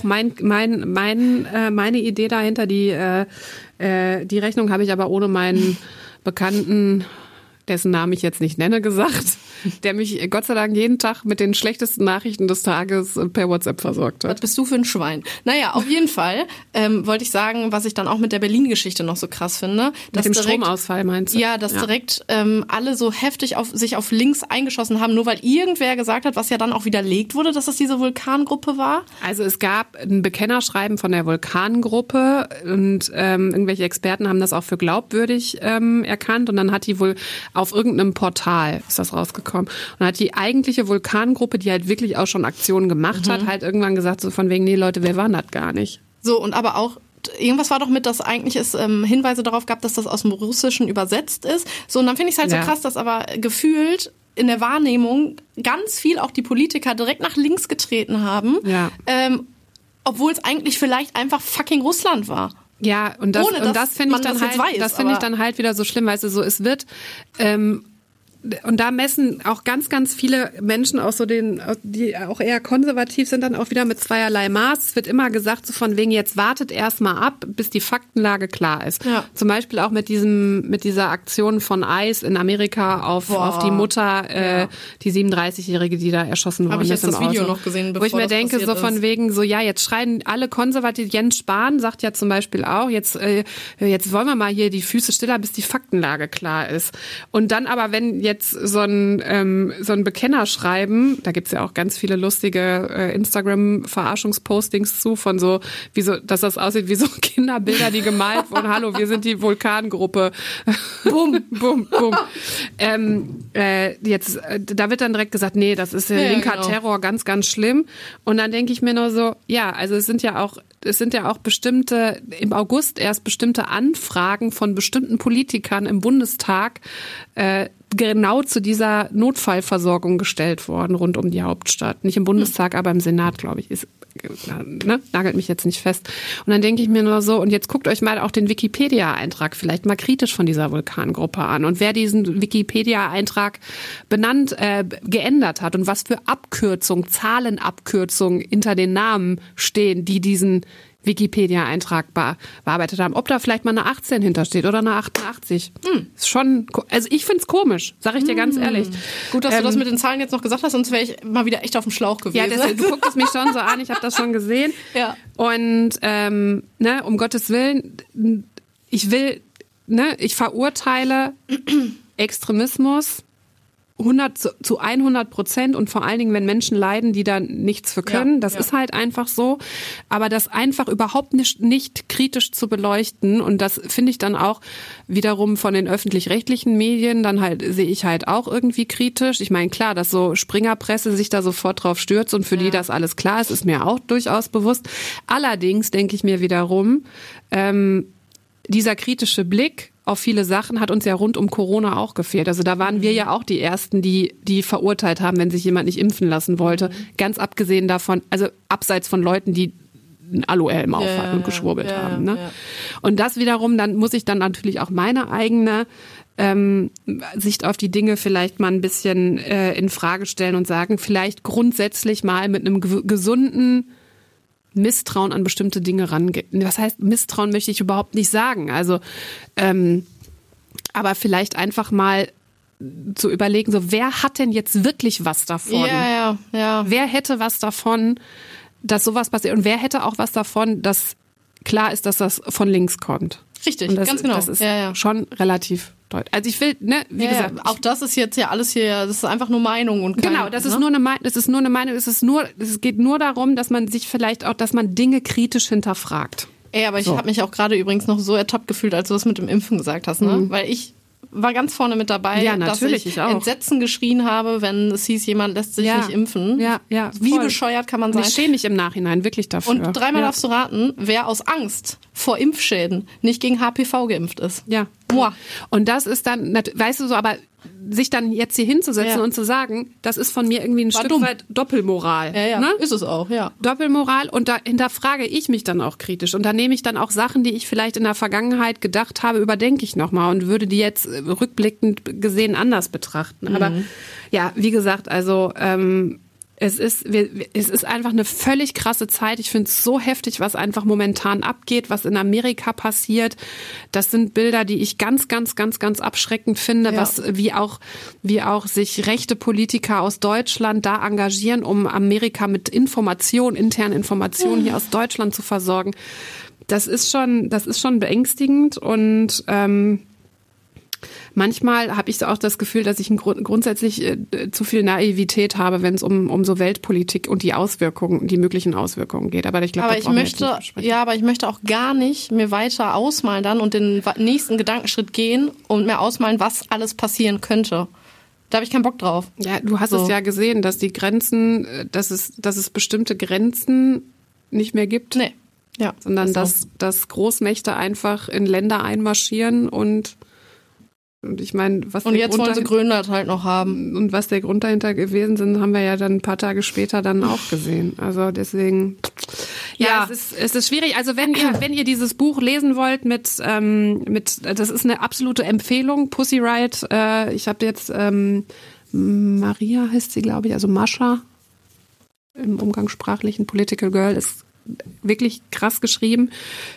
meine Idee dahinter. Die Rechnung habe ich aber ohne meinen Bekannten, dessen Namen ich jetzt nicht nenne, gesagt, der mich Gott sei Dank jeden Tag mit den schlechtesten Nachrichten des Tages per WhatsApp versorgt hat.
Was bist du für ein Schwein? Naja, auf jeden Fall wollte ich sagen, was ich dann auch mit der Berlin-Geschichte noch so krass finde.
Mit dem Stromausfall meinst du?
Ja, dass direkt alle so heftig sich auf links eingeschossen haben, nur weil irgendwer gesagt hat, was ja dann auch widerlegt wurde, dass das diese Vulkangruppe war.
Also es gab ein Bekennerschreiben von der Vulkangruppe und irgendwelche Experten haben das auch für glaubwürdig erkannt und dann hat die wohl auf irgendeinem Portal ist das rausgekommen. Und dann hat die eigentliche Vulkangruppe, die halt wirklich auch schon Aktionen gemacht hat, halt irgendwann gesagt so von wegen, nee Leute, wir waren das gar nicht.
So, und aber auch irgendwas war doch mit, dass eigentlich es Hinweise darauf gab, dass das aus dem Russischen übersetzt ist. So, und dann finde ich es halt so krass, dass aber gefühlt in der Wahrnehmung ganz viel auch die Politiker direkt nach links getreten haben, obwohl es eigentlich vielleicht einfach fucking Russland war.
Ja, und das finde ich dann halt, das finde ich dann halt wieder so schlimm, weißt du, so es wird und da messen auch ganz, ganz viele Menschen auch so die auch eher konservativ sind, dann auch wieder mit zweierlei Maß. Es wird immer gesagt, so von wegen, jetzt wartet erst mal ab, bis die Faktenlage klar ist. Ja. Zum Beispiel auch mit dieser Aktion von ICE in Amerika auf die Mutter, die 37-Jährige, die da erschossen worden ist.
Habe ich jetzt das Video noch gesehen, bevor
wo ich mir denke, so von wegen, so ja, jetzt schreien alle konservativ. Jens Spahn sagt ja zum Beispiel auch, jetzt wollen wir mal hier die Füße stiller, bis die Faktenlage klar ist. Und dann aber, wenn jetzt so ein Bekennerschreiben, da gibt's ja auch ganz viele lustige Instagram-Verarschungspostings zu, von so, dass das aussieht wie so Kinderbilder, die gemalt wurden. Hallo, wir sind die Vulkangruppe. Bum, bum, bum. Da wird dann direkt gesagt, nee, das ist linker Terror, ganz, ganz schlimm. Und dann denke ich mir nur so, ja, also es sind ja auch bestimmte, im August erst bestimmte Anfragen von bestimmten Politikern im Bundestag, genau zu dieser Notfallversorgung gestellt worden, rund um die Hauptstadt. Nicht im Bundestag, aber im Senat, glaube ich. Nagelt mich jetzt nicht fest. Und dann denke ich mir nur so, und jetzt guckt euch mal auch den Wikipedia-Eintrag vielleicht mal kritisch von dieser Vulkangruppe an. Und wer diesen Wikipedia-Eintrag geändert hat und was für Zahlenabkürzungen hinter den Namen stehen, die diesen Wikipedia-Eintrag bearbeitet haben. Ob da vielleicht mal eine 18 hintersteht oder eine 88. Ist schon, also ich find's komisch, sag ich dir ganz ehrlich.
Gut, dass du das mit den Zahlen jetzt noch gesagt hast, sonst wäre ich mal wieder echt auf dem Schlauch gewesen.
Ja, du guckst mich schon so an, ich habe das schon gesehen.
Ja.
Und um Gottes Willen, ich verurteile Extremismus 100% und vor allen Dingen, wenn Menschen leiden, die da nichts für können. Das ist halt einfach so. Aber das einfach überhaupt nicht kritisch zu beleuchten, und das finde ich dann auch wiederum von den öffentlich-rechtlichen Medien, dann halt sehe ich halt auch irgendwie kritisch. Ich meine, klar, dass so Springerpresse sich da sofort drauf stürzt und für die das alles klar ist mir auch durchaus bewusst. Allerdings denke ich mir wiederum, dieser kritische Blick auf viele Sachen hat uns ja rund um Corona auch gefehlt. Also da waren wir ja auch die Ersten, die verurteilt haben, wenn sich jemand nicht impfen lassen wollte. Ganz abgesehen davon, also abseits von Leuten, die einen Aluhelm auf hatten und geschwurbelt haben. Ne? Ja. Und das wiederum, dann muss ich dann natürlich auch meine eigene Sicht auf die Dinge vielleicht mal ein bisschen in Frage stellen und sagen, vielleicht grundsätzlich mal mit einem gesunden Misstrauen an bestimmte Dinge rangehen. Was heißt Misstrauen, möchte ich überhaupt nicht sagen. Also, aber vielleicht einfach mal zu überlegen, so wer hat denn jetzt wirklich was davon?
Ja.
Wer hätte was davon, dass sowas passiert? Und wer hätte auch was davon, dass klar ist, dass das von links kommt?
Richtig, ganz genau.
Das ist schon relativ deutlich. Also ich will, wie gesagt,
auch das ist jetzt ja alles hier, das ist einfach nur Meinung und
genau, das ist nur eine Meinung, es geht nur darum, dass man sich vielleicht auch, dass man Dinge kritisch hinterfragt.
Ey, aber ich habe mich auch gerade übrigens noch so ertappt gefühlt, als du das mit dem Impfen gesagt hast, ne? Weil ich war ganz vorne mit dabei, dass ich Entsetzen geschrien habe, wenn es hieß, jemand lässt sich nicht impfen.
Ja,
Wie
voll.
bescheuert kann man sein?
Ich schäme mich im Nachhinein wirklich dafür.
Und dreimal darfst du raten, wer aus Angst vor Impfschäden nicht gegen HPV geimpft ist.
Ja.
Boah.
Und das ist dann, weißt du so, aber sich dann jetzt hier hinzusetzen und zu sagen, das ist von mir irgendwie ein Stück weit Doppelmoral.
Ja,
ne?
Ist es auch, ja.
Doppelmoral, und da hinterfrage ich mich dann auch kritisch. Und da nehme ich dann auch Sachen, die ich vielleicht in der Vergangenheit gedacht habe, überdenke ich nochmal und würde die jetzt rückblickend gesehen anders betrachten. Aber ja, wie gesagt, also es ist einfach eine völlig krasse Zeit. Ich finde es so heftig, was einfach momentan abgeht, was in Amerika passiert. Das sind Bilder, die ich ganz, ganz, ganz, ganz abschreckend finde, wie auch sich rechte Politiker aus Deutschland da engagieren, um Amerika mit internen Informationen hier aus Deutschland zu versorgen. Das ist schon beängstigend, und manchmal habe ich auch das Gefühl, dass ich grundsätzlich zu viel Naivität habe, wenn es um so Weltpolitik und die möglichen Auswirkungen geht. Aber ich glaube,
ich möchte auch gar nicht mir weiter ausmalen dann und den nächsten Gedankenschritt gehen und mir ausmalen, was alles passieren könnte. Da habe ich keinen Bock drauf.
Ja, du hast es ja gesehen, dass die Grenzen, dass es bestimmte Grenzen nicht mehr gibt.
Nee. Ja,
sondern dass Großmächte einfach in Länder einmarschieren und ich meine,
und jetzt wollen sie Grönland halt noch haben.
Und was der Grund dahinter gewesen sind, haben wir ja dann ein paar Tage später dann auch gesehen. Also deswegen, es ist schwierig. Also wenn ihr dieses Buch lesen wollt das ist eine absolute Empfehlung, Pussy Riot. Ich habe jetzt Maria heißt sie, glaube ich, also Mascha im umgangssprachlichen Political Girl, ist wirklich krass geschrieben.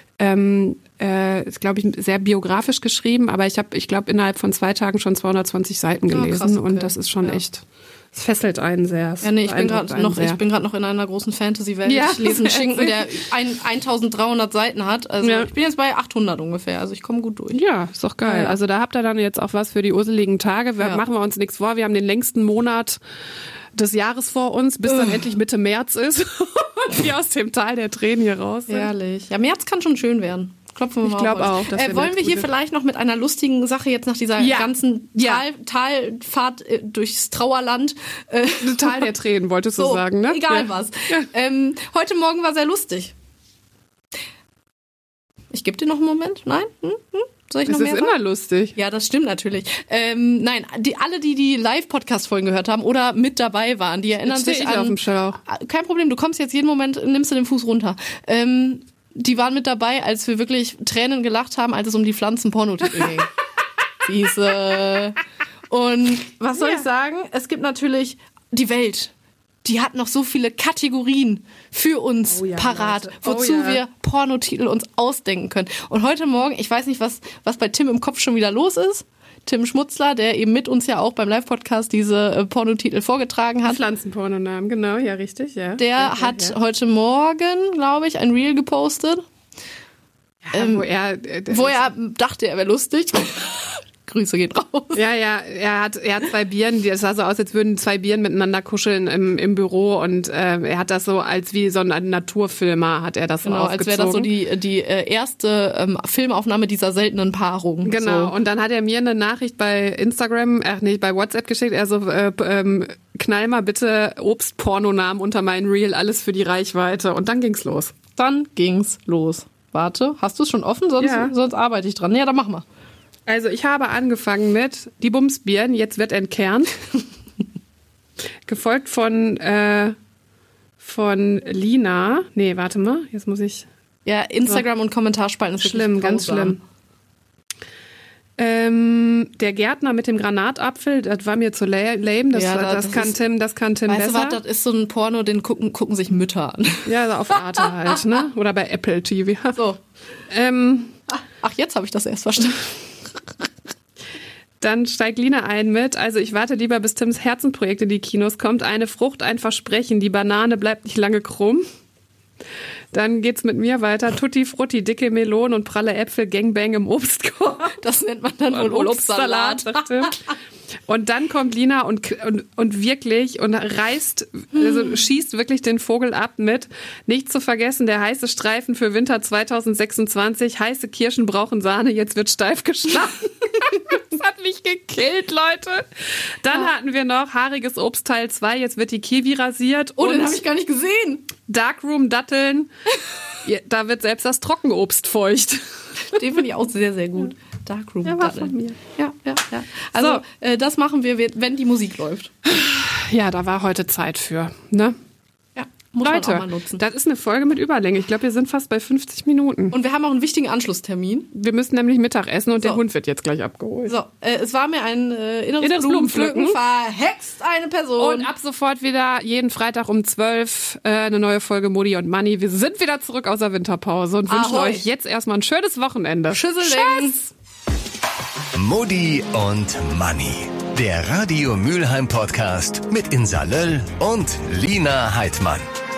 Ist, glaube ich, sehr biografisch geschrieben, aber ich glaube, innerhalb von 2 Tagen schon 220 Seiten gelesen. Krass, okay. Und das ist schon echt, es fesselt einen sehr.
Ja, nee, ich bin gerade noch in einer großen Fantasy-Welt. Ja, ich lese einen Schinken, der 1300 Seiten hat. Also ich bin jetzt bei 800 ungefähr, also ich komme gut durch.
Ja, ist doch geil. Ja. Also da habt ihr dann jetzt auch was für die useligen Tage. Machen wir uns nichts vor, wir haben den längsten Monat des Jahres vor uns, bis dann endlich Mitte März ist und wir aus dem Tal der Tränen hier raus sind.
Herrlich. Ja, März kann schon schön werden. Klopfen wir mal.
Ich glaube auch.
Wollen wir hier vielleicht noch mit einer lustigen Sache jetzt nach dieser ganzen Talfahrt durchs Trauerland.
Tal der Tränen, wolltest du sagen, ne?
Egal was. Heute Morgen war sehr lustig. Ich gebe dir noch einen Moment. Nein? Soll ich noch mehr sagen?
Das ist immer lustig.
Ja, das stimmt natürlich. Nein, alle, die Live-Podcast-Folgen gehört haben oder mit dabei waren, die erinnern sich an...
auf dem Schlauch.
Kein Problem, du kommst jetzt jeden Moment, nimmst du den Fuß runter. Die waren mit dabei, als wir wirklich Tränen gelacht haben, als es um die Pflanzen-Pornotitel ging. Diese. Und was soll ich sagen? Es gibt natürlich die Welt. Die hat noch so viele Kategorien für uns parat, wozu wir Pornotitel uns ausdenken können. Und heute Morgen, ich weiß nicht, was bei Tim im Kopf schon wieder los ist. Tim Schmutzler, der eben mit uns ja auch beim Live-Podcast diese Pornotitel vorgetragen hat.
Pflanzenpornonamen, genau, ja, richtig, ja.
Der hat heute Morgen, glaube ich, ein Reel gepostet, wo er dachte, er wäre lustig. Grüße gehen raus.
Ja, er hat 2 Bieren, es sah so aus, als würden 2 Bieren miteinander kuscheln im Büro, und er hat das so als wie so ein Naturfilmer hat er das so aufgezogen.
Als wäre das so die erste Filmaufnahme dieser seltenen Paarung.
Genau,
so.
Und dann hat er mir eine Nachricht bei bei WhatsApp geschickt, er so, knall mal bitte Obstpornonamen unter meinen Reel, alles für die Reichweite. Und dann ging's los.
Warte, hast du es schon offen? Sonst arbeite ich dran. Ja, dann mach mal.
Also ich habe angefangen mit die Bumsbirnen, jetzt wird entkernt. Gefolgt von Lina. Nee, warte mal, jetzt muss ich...
Ja, Instagram und Kommentarspalten ist
schlimm, ganz schlimm. Der Gärtner mit dem Granatapfel, das war mir zu lame. Das kann Tim besser.
Weißt du was, das ist so ein Porno, den gucken sich Mütter an.
Ja, auf Arte halt, ne? Oder bei Apple TV.
So. Ach, jetzt habe ich das erst verstanden.
Dann steigt Lina ein mit, also ich warte lieber, bis Tims Herzenprojekt in die Kinos kommt. Eine Frucht, ein Versprechen, die Banane bleibt nicht lange krumm. Dann geht's mit mir weiter. Tutti Frutti, dicke Melonen und pralle Äpfel, Gangbang im Obstkorb.
Das nennt man dann wohl Obstsalat.
Und dann kommt Lina und wirklich und reißt, also schießt wirklich den Vogel ab mit, nicht zu vergessen, der heiße Streifen für Winter 2026, heiße Kirschen brauchen Sahne, jetzt wird steif geschlagen. Das hat mich gekillt, Leute. Dann hatten wir noch haariges Obst Teil 2, jetzt wird die Kiwi rasiert.
Oh, den habe ich gar nicht gesehen.
Darkroom Datteln, da wird selbst das Trockenobst feucht.
Den finde ich auch sehr, sehr gut. Darkroom
Der war von mir.
Ja. Also, das machen wir, wenn die Musik läuft.
Ja, da war heute Zeit für, ne?
Ja, muss
Leute,
man auch mal nutzen.
das ist eine Folge mit Überlänge. Ich glaube, wir sind fast bei 50 Minuten.
Und wir haben auch einen wichtigen Anschlusstermin.
Wir müssen nämlich Mittag essen und der Hund wird jetzt gleich abgeholt.
So, es war mir ein inneres Blumenpflücken. Verhext eine Person.
Und ab sofort wieder jeden Freitag um 12 eine neue Folge Modi und Money. Wir sind wieder zurück aus der Winterpause und wünschen euch jetzt erstmal ein schönes Wochenende.
Tschüsseling.
Modi und Money. Der Radio Mülheim Podcast mit Insa Löll und Lina Heidmann.